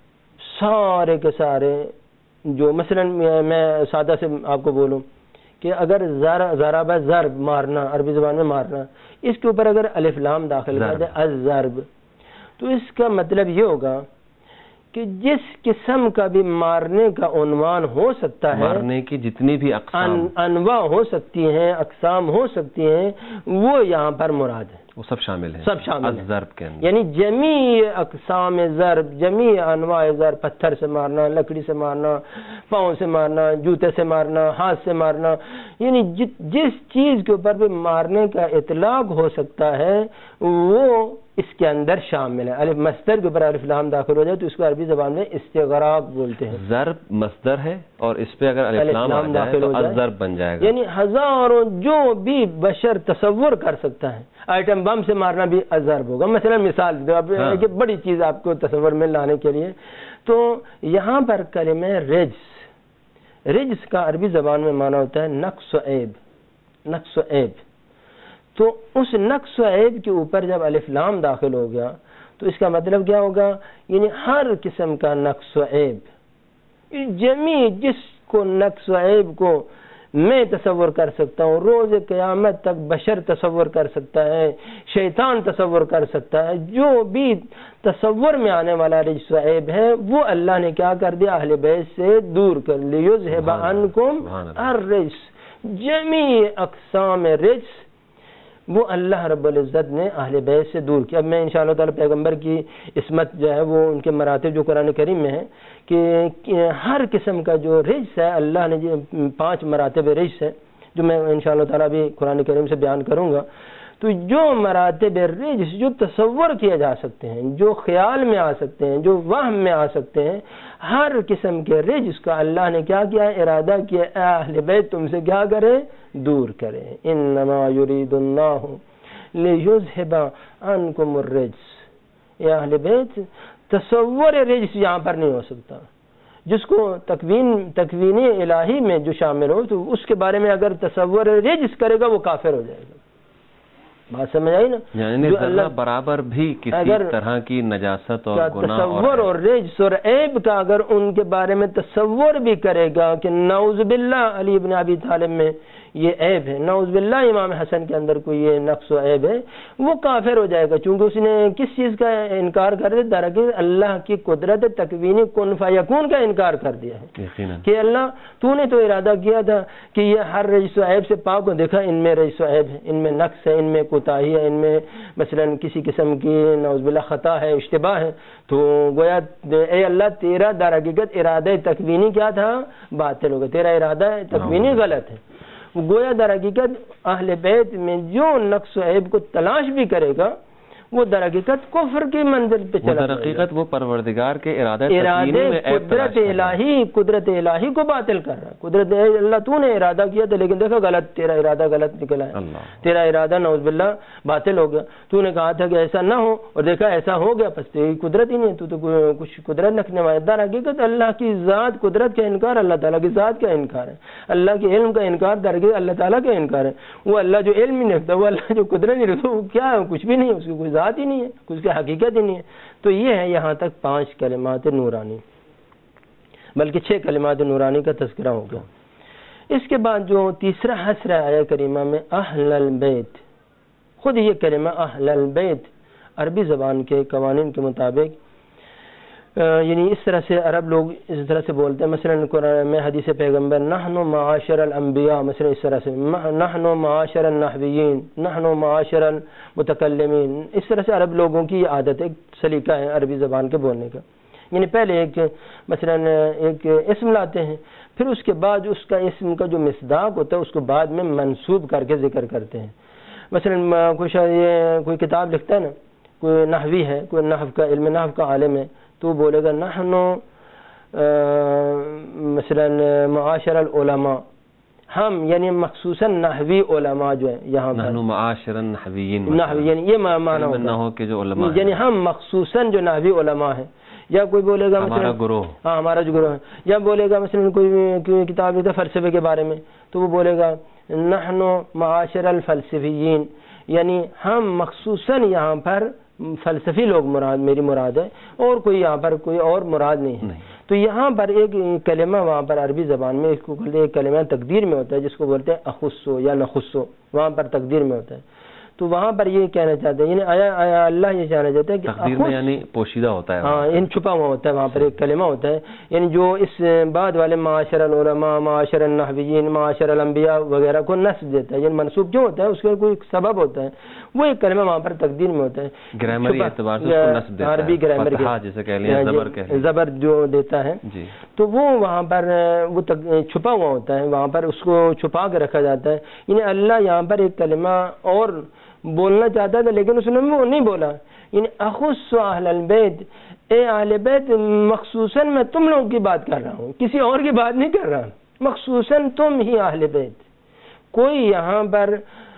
سارے کے سارے جو مثلا میں سادہ سے آپ کو بولوں کہ اگر ضرب ضرب مارنا، عربی زبان میں مارنا، اس کے اوپر اگر الف لام داخل کر جائے الضرب، تو اس کا مطلب یہ ہوگا کہ جس قسم کا بھی مارنے کا عنوان ہو سکتا ہے، مارنے کی جتنی بھی اقسام انواع ہو سکتی ہیں، اقسام ہو سکتی ہیں، وہ یہاں پر مراد ہے، وہ سب شامل ہیں، سب شامل ہیں الضرب کے اندر، یعنی جمیع اقسام ضرب، جمیع انواع ضرب، پتھر سے مارنا، لکڑی سے مارنا، پاؤں سے مارنا، جوتے سے مارنا، ہاتھ سے مارنا، یعنی جس چیز کے اوپر بھی مارنے کا اطلاق ہو سکتا ہے وہ اس کے اندر شامل ہے۔ الف مصدر کے اوپر الف لام داخل ہو جائے تو اس کو عربی زبان میں استغراق بولتے ہیں۔ ضرب مصدر ہے اور اس پہ اگر الف لام آ جائے تو الضرب بن جائے گا، یعنی ہزاروں جو بھی بشر تصور کر سکتا ہے، آئٹم بم سے مارنا بھی الضرب ہوگا، مثلا مثال دو، ایک بڑی چیز آپ کو تصور میں لانے کے لیے، تو یہاں پر کلمہ رجس، رجس کا عربی زبان میں معنی ہوتا ہے نقص و عیب، نقص و عیب، تو اس نقص و عیب کے اوپر جب الف لام داخل ہو گیا تو اس کا مطلب کیا ہوگا، یعنی ہر قسم کا نقص و عیب، جمیع جس کو نقص و عیب کو میں تصور کر سکتا ہوں، روز قیامت تک بشر تصور کر سکتا ہے، شیطان تصور کر سکتا ہے، جو بھی تصور میں آنے والا رجس و عیب ہے وہ اللہ نے کیا کر دیا، اہل بیت سے دور کر لیذھب عنکم الرجس، جمیع اقسام رجس وہ اللہ رب العزت نے اہل بیت سے دور کیا۔ اب میں انشاءاللہ تعالی پیغمبر کی عصمت جو ہے وہ ان کے مراتب جو قرآن کریم میں ہے کہ ہر قسم کا جو رجس ہے، اللہ نے جو پانچ مراتب رجس ہے جو میں انشاءاللہ تعالی بھی قرآن کریم سے بیان کروں گا، تو جو مراتب رجس جو تصور کیے جا سکتے ہیں، جو خیال میں آ سکتے ہیں، جو وہم میں آ سکتے ہیں، ہر قسم کے رجس کا اللہ نے کیا کیا، ارادہ کیا اے اہل بیت تم سے کیا کرے، دور کرے۔ انما یرید اللہ لیذھب عنکم الرجس، اے اہل بیت تصور رجس یہاں پر نہیں ہو سکتا، جس کو تکوین تکوین الہی میں جو شامل ہو تو اس کے بارے میں اگر تصور رجس کرے گا وہ کافر ہو جائے گا۔ بات سمجھ آئی نا؟ یعنی ذرہ برابر بھی کسی طرح کی نجاست اور گناہ تصور اور رجس اور عیب کا اگر ان کے بارے میں تصور بھی کرے گا کہ نعوذ باللہ علی ابن ابی طالب میں یہ عیب ہے، نعوذ باللہ امام حسن کے اندر کوئی یہ نقص و عیب ہے، وہ کافر ہو جائے گا، چونکہ اس نے کس چیز کا انکار کر دیا، درحقیقت اللہ کی قدرت تکوینی کن فیکون کا انکار کر دیا ہے کہ اللہ تو نے تو ارادہ کیا تھا کہ یہ ہر رجس و عیب سے پاک ہو، دیکھا ان میں رجس و عیب ہے، ان میں نقص ہے، ان میں کوتاہی ہے، ان میں مثلا کسی قسم کی نعوذ باللہ خطا ہے، اشتباہ ہے، تو گویا اے اللہ تیرا درحقیقت ارادہ تکوینی کیا تھا، باطل ہو گیا، تیرا ارادہ تکوینی غلط ہے۔ گویا در حقیقت اہل بیت میں جو نقص و عیب کو تلاش بھی کرے گا وہ در حقیقت کفر کی منزل پہ چلا در حقیقت وہ پروردگار کے ارادہ ارادے قدرت الہی قدرت الہی کو باطل کر رہا ہے۔ قدرت اللہ تو نے ارادہ کیا تھا لیکن دیکھو غلط، تیرا ارادہ غلط نکلا ہے، تیرا ارادہ نعوذ باللہ باطل ہو گیا، تو نے کہا تھا کہ ایسا نہ ہو اور دیکھا ایسا ہو گیا، پس تیری قدرت ہی نہیں ہے، تو تو کچھ قدرت رکھنے والا۔ در حقیقت اللہ کی ذات قدرت کا انکار، اللہ تعالیٰ کی ذات کا انکار ہے، اللہ کے علم کا انکار در حقیقت اللہ تعالیٰ کا انکار ہے۔ وہ اللہ جو علم نہیں رکھتا، وہ اللہ جو قدرت نہیں رکھتا، وہ کیا ہے، کچھ بھی نہیں ہے، اس کی کوئی ذات ہی نہیں ہے، اس کی حقیقت ہی نہیں ہے۔ تو یہ ہے یہاں تک پانچ کلمات نورانی، بلکہ چھ کلمات نورانی کا تذکرہ ہو گیا۔ اس کے بعد جو تیسرا حسر آیا کریمہ میں اہل البیت، خود یہ کلمہ اہل البیت عربی زبان کے قوانین کے مطابق یعنی اس طرح سے عرب لوگ اس طرح سے بولتے ہیں. مثلا قرآن میں حدیث پیغمبر نحن معاشر الانبیاء، مثلا اس طرح سے نحن معاشر النحویین، نحن معاشر المتکلمین. اس طرح سے عرب لوگوں کی یہ عادت ہے، سلیقہ ہے عربی زبان کے بولنے کا. یعنی پہلے ایک مثلا ایک اسم لاتے ہیں، پھر اس کے بعد اس کا اسم کا جو مصداق ہوتا ہے اس کو بعد میں منسوب کر کے ذکر کرتے ہیں. مثلا کوئی یہ کوئی کتاب لکھتا ہے نا، کوئی نحوی ہے، کوئی نحو کا علم نحو کا عالم ہے، تو بولے گا نحن مثلا معاشر العلماء، ہم یعنی مخصوصاً نحوی علماء جو ہیں یہاں پر، نحن معاشر النحویین، نحوی یعنی یہ معنی ہوتا ہے جو علماء یعنی ہم مخصوصاً جو نحوی علماء ہیں. یا کوئی بولے گا ہمارا گروہ، ہاں ہمارا جو گروہ ہے. یا بولے گا مثلا کوئی کتاب لکھتا ہے فلسفے کے بارے میں، تو وہ بولے گا نحن معاشر الفلسفیین، یعنی ہم مخصوصاً یہاں پر فلسفی لوگ مراد میری مراد ہے، اور کوئی یہاں پر کوئی اور مراد نہیں ہے. تو یہاں پر ایک کلمہ وہاں پر عربی زبان میں اس کو کہتے ہیں، ایک کلمہ تقدیر میں ہوتا ہے جس کو بولتے ہیں اخصو یا نخصو، وہاں پر تقدیر میں ہوتا ہے. تو وہاں پر یہ کہنا چاہتے ہیں، یعنی آیا آیا اللہ یہ کہنا چاہتا ہے کہ تقدیر میں یعنی پوشیدہ ہوتا ہے، ہاں ان چھپا ہوا ہوتا ہے، وہاں پر ایک کلمہ ہوتا ہے، یعنی جو اس بعد والے معاشر العلماء، معاشر النحویین، معاشر الانبیاء وغیرہ کو نصب دیتا ہے. یعنی منصوب کیوں ہوتا ہے، اس کا کوئی سبب ہوتا ہے، وہ ایک کلمہ وہاں پر تقدیر میں ہوتا ہے. گرامری اعتبار سے اس کو نصب دیتا ہے، عربی گرامر جیسے کہہ لیں زبر کہہ لیں، زبر جو دیتا ہے جی، تو وہ وہاں پر وہ چھپا ہوا ہوتا ہے، وہاں پر اس کو چھپا کے رکھا جاتا ہے. یعنی اللہ یہاں پر ایک کلمہ اور بولنا چاہتا تھا لیکن اس نے وہ نہیں بولا. یعنی اخص اہل البیت، اے اہل بیت مخصوصاً میں تم لوگوں کی بات کر رہا ہوں، کسی اور کی بات نہیں کر رہا، مخصوصاً تم ہی اہل بیت. کوئی یہاں پر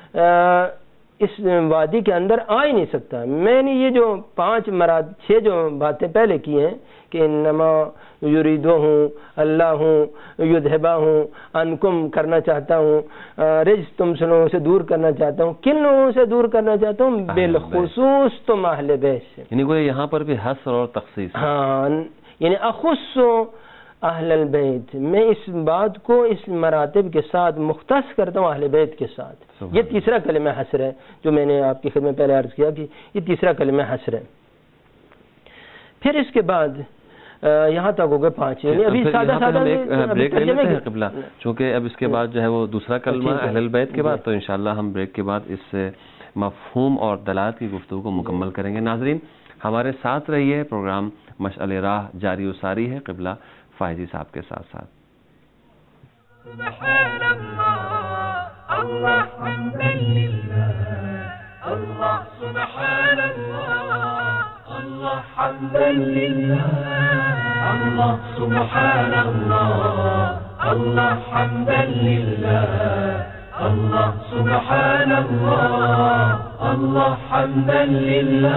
اس وادی کے اندر آ ہی نہیں سکتا. میں نے یہ جو پانچ مراد چھ جو باتیں پہلے کی ہیں کہ انما یریدو ہوں، اللہ ہوں، یذہبا ہوں، انکم کرنا چاہتا ہوں، رجس تم سے لوگوں سے دور کرنا چاہتا ہوں. کن لوگوں سے دور کرنا چاہتا ہوں؟ بالخصوص تم اہل بیت سے. یعنی کوئی یہاں پر بھی حصر اور تخصیص، ہاں یعنی اخص اہل البیت، میں اس بات کو اس مراتب کے ساتھ مختص کرتا ہوں اہل بیت کے ساتھ. یہ تیسرا کلمہ حصر ہے جو میں نے آپ کی خدمت پہلے عرض کیا کہ یہ تیسرا کلمہ حصر ہے. پھر اس کے بعد یہاں تک ہو گئے پانچ. یعنی ابھی سادہ سادہ بریک لے لیتے ہیں قبلہ، چونکہ اب اس کے بعد جو ہے وہ دوسرا کلمہ اہل البیت کے بعد، تو انشاءاللہ ہم بریک کے بعد اس مفہوم اور دلالت کی گفتگو کو مکمل کریں گے. ناظرین ہمارے ساتھ رہیے، پروگرام مشعل راہ جاری و ساری ہے قبلہ فائزی صاحب کے ساتھ ساتھ. سبحان اللہ، اللہ حمدا للہ، اللہ سبحان اللہ، اللہ حمدا للہ، اللہ سبحان اللہ، اللہ حمدا للہ، اللہ سبحان اللہ، اللہ حمدا للہ.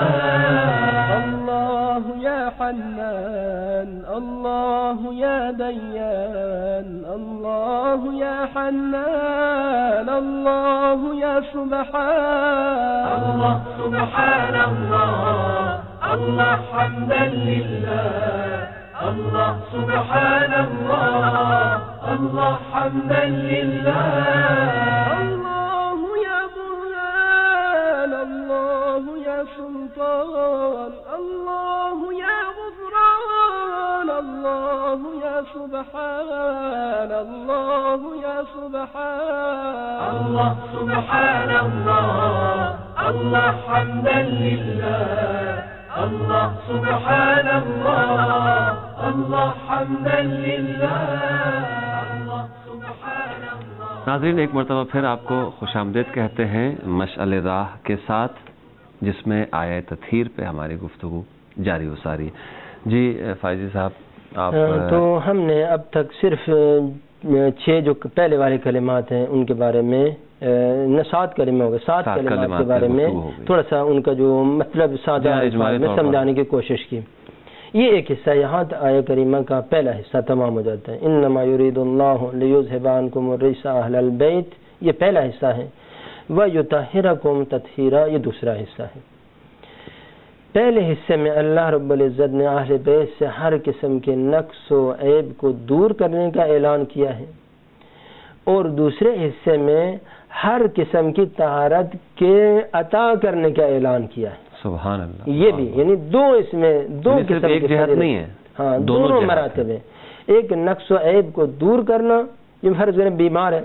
اللہ یا حنان، اللہ یا دیان، اللہ یا حنان، اللہ یا سبحان، اللہ سبحان اللہ، اللہ حمدا للہ، اللہ سبحان اللہ، اللہ حمدا للہ. اللہ یا برہان، اللہ یا سلطان، اللہ یا غفران، اللہ یا سبحان، اللہ یا سبحان، اللہ سبحان اللہ، اللہ حمدا للہ، اللہ سبحان اللہ، اللہ حمدا للہ، اللہ سبحان اللہ. ناظرین ایک مرتبہ پھر آپ کو خوش آمدید کہتے ہیں مشعل راہ کے ساتھ، جس میں آیہ تطہیر پہ ہماری گفتگو جاری و ساری. جی فائزی صاحب آپ، تو ہم نے اب تک صرف چھ جو پہلے والے کلمات ہیں ان کے بارے میں نہ سات کلمات ہو گئے، سات کلمات کے بارے میں تھوڑا سا ان کا جو مطلب سادہ میں سمجھانے کی کوشش کی. یہ ایک حصہ یہاں آیہ کریمہ کا پہلا حصہ تمام ہو جاتا ہے. انما یرید اللہ لیذھب عنکم الرجس اہل البیت، یہ پہلا حصہ ہے. ویطہرکم تطہیرا، یہ دوسرا حصہ ہے. پہلے حصے میں اللہ رب العزت نے اہل بیت سے ہر قسم کے نقص و عیب کو دور کرنے کا اعلان کیا ہے، اور دوسرے حصے میں ہر قسم کی طہارت کے عطا کرنے کا اعلان کیا ہے. سبحان اللہ. یہ بھی یعنی دو اس میں دو قسم ایک جہت نہیں ہے, ہاں دونوں مراتب ہیں. ایک نقص و عیب کو دور کرنا, یہ فرض کریں بیمار ہے,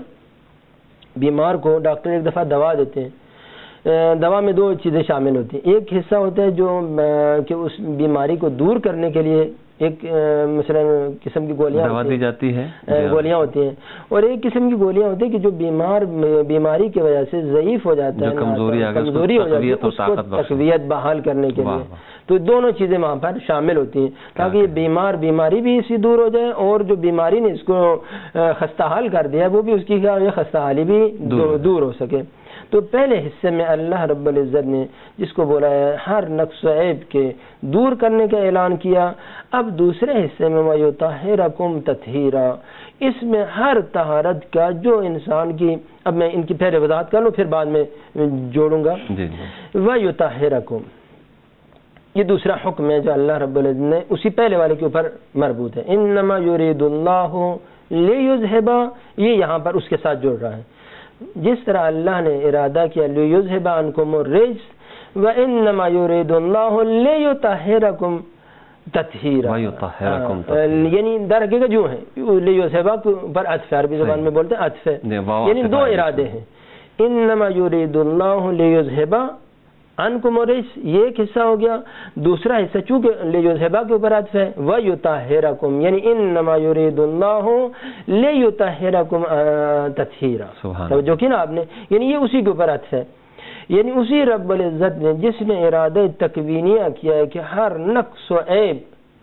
بیمار کو ڈاکٹر ایک دفعہ دوا دیتے ہیں, دوا میں دو چیزیں شامل ہوتی ہیں. ایک حصہ ہوتا ہے جو کہ اس بیماری کو دور کرنے کے لیے ایک مثلا قسم کی گولیاں دوا دی جاتی ہے, گولیاں ہوتی ہیں, اور ایک قسم کی گولیاں ہوتی ہیں کہ جو بیمار بیماری کی وجہ سے ضعیف ہو جاتا ہے, کمزوری کمزوری ہو جاتی ہے, اس کو تقویت بحال کرنے کے لیے. تو دونوں چیزیں وہاں پر شامل ہوتی ہیں تاکہ یہ بیمار بیماری بھی اسی دور ہو جائے, اور جو بیماری نے اس کو خستہ حال کر دیا ہے وہ بھی اس کی خستہ حالی بھی دور ہو سکے. تو پہلے حصے میں اللہ رب العزت نے جس کو بولا ہے ہر نقص و عیب کے دور کرنے کا اعلان کیا. اب دوسرے حصے میں وَيُطَهِّرَكُمْ تَطْهِيرًا, اس میں ہر طہارت کا جو انسان کی, اب میں ان کی پہلے وضاحت کر لوں پھر بعد میں جوڑوں گا. وَيُطَهِّرَكُمْ, یہ دوسرا حکم ہے جو اللہ رب العزت نے اسی پہلے والے کے اوپر مربوط ہے. انما یرید اللہ لیذھب, یہ یہاں پر اس کے ساتھ جوڑ رہا ہے. جس طرح اللہ نے ارادہ کیا لیذھب عنکم الرجس, وانما یرید اللہ لیطہرکم تطہیرا, یعنی در حقیقت جو ہے لیذھب پر عطف, عربی زبان میں بولتے ہیں عطف, یعنی دو ارادے ہیں. انما یرید اللہ لیذھب عنکم الرجس, یہ ایک حصہ ہو گیا. دوسرا حصہ چونکہ لیذھب کے اوپر عطف ہے, ویطہرکم, یعنی انما یرید اللہ لیطہرکم تطہیرا, جو کہ نا آپ نے, یعنی یہ اسی کے اوپر عطف ہے. یعنی اسی رب العزت نے جس نے ارادہ تکوینیہ کیا ہے کہ ہر نقص و عیب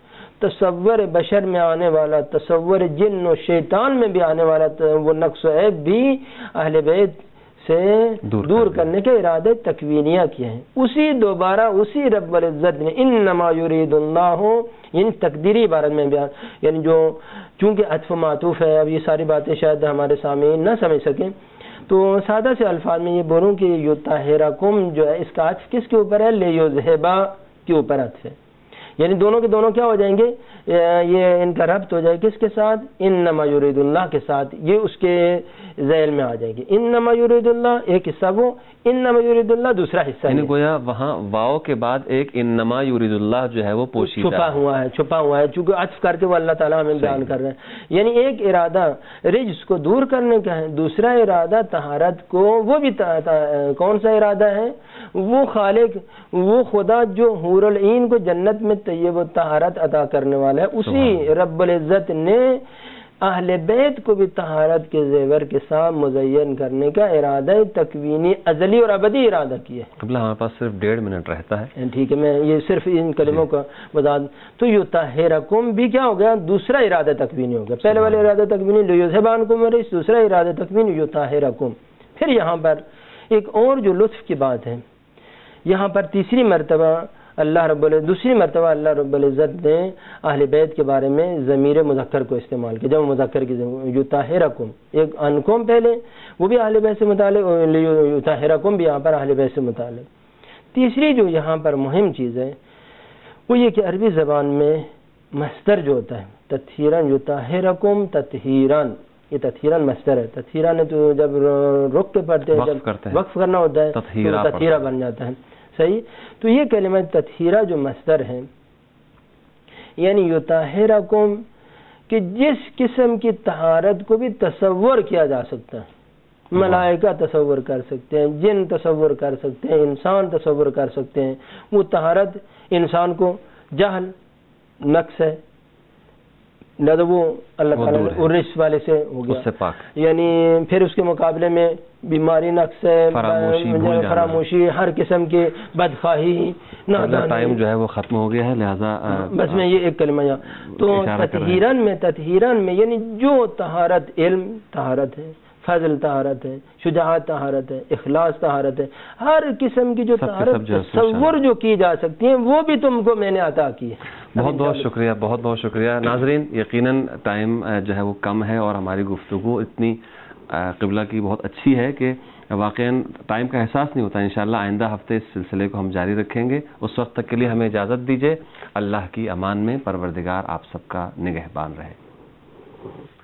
تصور بشر میں آنے والا, تصور جن و شیطان میں بھی آنے والا وہ نقص و عیب بھی اہل بیت سے دور, دور کرنے کے ارادے تکوینیہ کیے ہیں. اسی دوبارہ اسی رب العزت نے انما یرید اللہ, یعنی تقدیری عبارت میں بیان, یعنی جو چونکہ عطف معطوف ہے, اب یہ ساری باتیں شاید ہمارے سامعین نہ سمجھ سکیں, تو سادہ سے الفاظ میں یہ بولوں کہ یطہرکم جو ہے اس کا عطف کس کے اوپر ہے, لیذھب کے اوپر عطف ہے. یعنی دونوں کے دونوں کیا ہو جائیں گے, یہ ان کا ربط ہو جائے کس کے ساتھ, انما یرید اللہ کے ساتھ, یہ اس کے ذیل میں آ جائیں گے. انما یرید اللہ ایک حصہ وہ, انما یرید اللہ دوسرا حصہ. یعنی گویا وہاں واو کے بعد ایک انما یرید اللہ جو ہے وہ پوشیدہ چھپا ہوا ہے, چھپا ہوا ہے, چونکہ عطف کر کے وہ اللہ تعالیٰ ہمیں بیان کر رہے ہیں. یعنی ایک ارادہ رجس کو دور کرنے کا ہے, دوسرا ارادہ طہارت کو, وہ بھی کون سا ارادہ ہے, وہ خالق, وہ خدا جو حور العین کو جنت میں طیب و طہارت عطا کرنے والا ہے, اسی رب العزت نے اہل بیت کو بھی طہارت کے زیور کے ساتھ مزین کرنے کا ارادہ تکوینی ازلی اور ابدی ارادہ کیا ہے. قبلہ ہمارے پاس صرف ڈیڑھ منٹ رہتا ہے, ٹھیک ہے, میں یہ صرف ان کلموں کا وضاحت. تو یطہرکم بھی کیا ہو گیا, دوسرا ارادہ تکوینی ہو گیا. پہلے والے ارادہ تکوینی لیذھب عنکم الرجس, دوسرا ارادہ تکوینی یطہرکم. پھر یہاں پر ایک اور جو لطف کی بات ہے, یہاں پر تیسری مرتبہ اللہ رب العزت دوسری مرتبہ اللہ رب العزت نے اہل بیت کے بارے میں ضمیر مذکر کو استعمال کیا, جب مذکر کی یطہرکم, ایک انکم پہلے وہ بھی اہل بیت سے متعلق, یطہرکم بھی یہاں پر اہل بیت سے متعلق. تیسری جو یہاں پر مہم چیز ہے وہ یہ کہ عربی زبان میں مصدر جو ہوتا ہے تطہیرن, یطہرکم تطہیرن, یہ تطہیرن مصدر ہے. تطہیرن تو جب رک کے پڑھتے ہیں, جب وقف کرنا ہوتا ہے تو تطہیرہ بن جاتا ہے, صحیح. تو یہ کلمہ تطہیرہ جو مصدر ہے, یعنی یطہرکم, کہ جس قسم کی طہارت کو بھی تصور کیا جا سکتا ہے, ملائکہ تصور کر سکتے ہیں, جن تصور کر سکتے ہیں, انسان تصور کر سکتے ہیں, وہ طہارت انسان کو جہل نقص ہے, لہذا وہ اللہ تعالیٰ نے الرجس والے سے ہو گیا, اس سے پاک. یعنی پھر اس کے مقابلے میں بیماری نقص ہے, فراموشی, ہر قسم کی بدخواہی, ٹائم جو ہے وہ ختم ہو گیا ہے, لہذا بس میں یہ ایک کلمہ یہاں. تو تطہیرن میں تطہیرن میں یعنی جو طہارت, علم طہارت ہے, فضل طہارت ہے, شجاعت طہارت ہے, اخلاص طہارت ہے, ہر قسم کی جو طہارت تصور جو کی جا سکتی ہیں وہ بھی تم کو میں نے عطا کی ہے. بہت بہت شکریہ, بہت بہت شکریہ. ناظرین, یقیناً ٹائم جو ہے وہ کم ہے اور ہماری گفتگو اتنی قبلہ کی بہت اچھی ہے کہ واقعاً ٹائم کا احساس نہیں ہوتا. انشاءاللہ آئندہ ہفتے اس سلسلے کو ہم جاری رکھیں گے. اس وقت تک کے لیے ہمیں اجازت دیجیے. اللہ کی امان میں پروردگار آپ سب کا نگہبان رہے.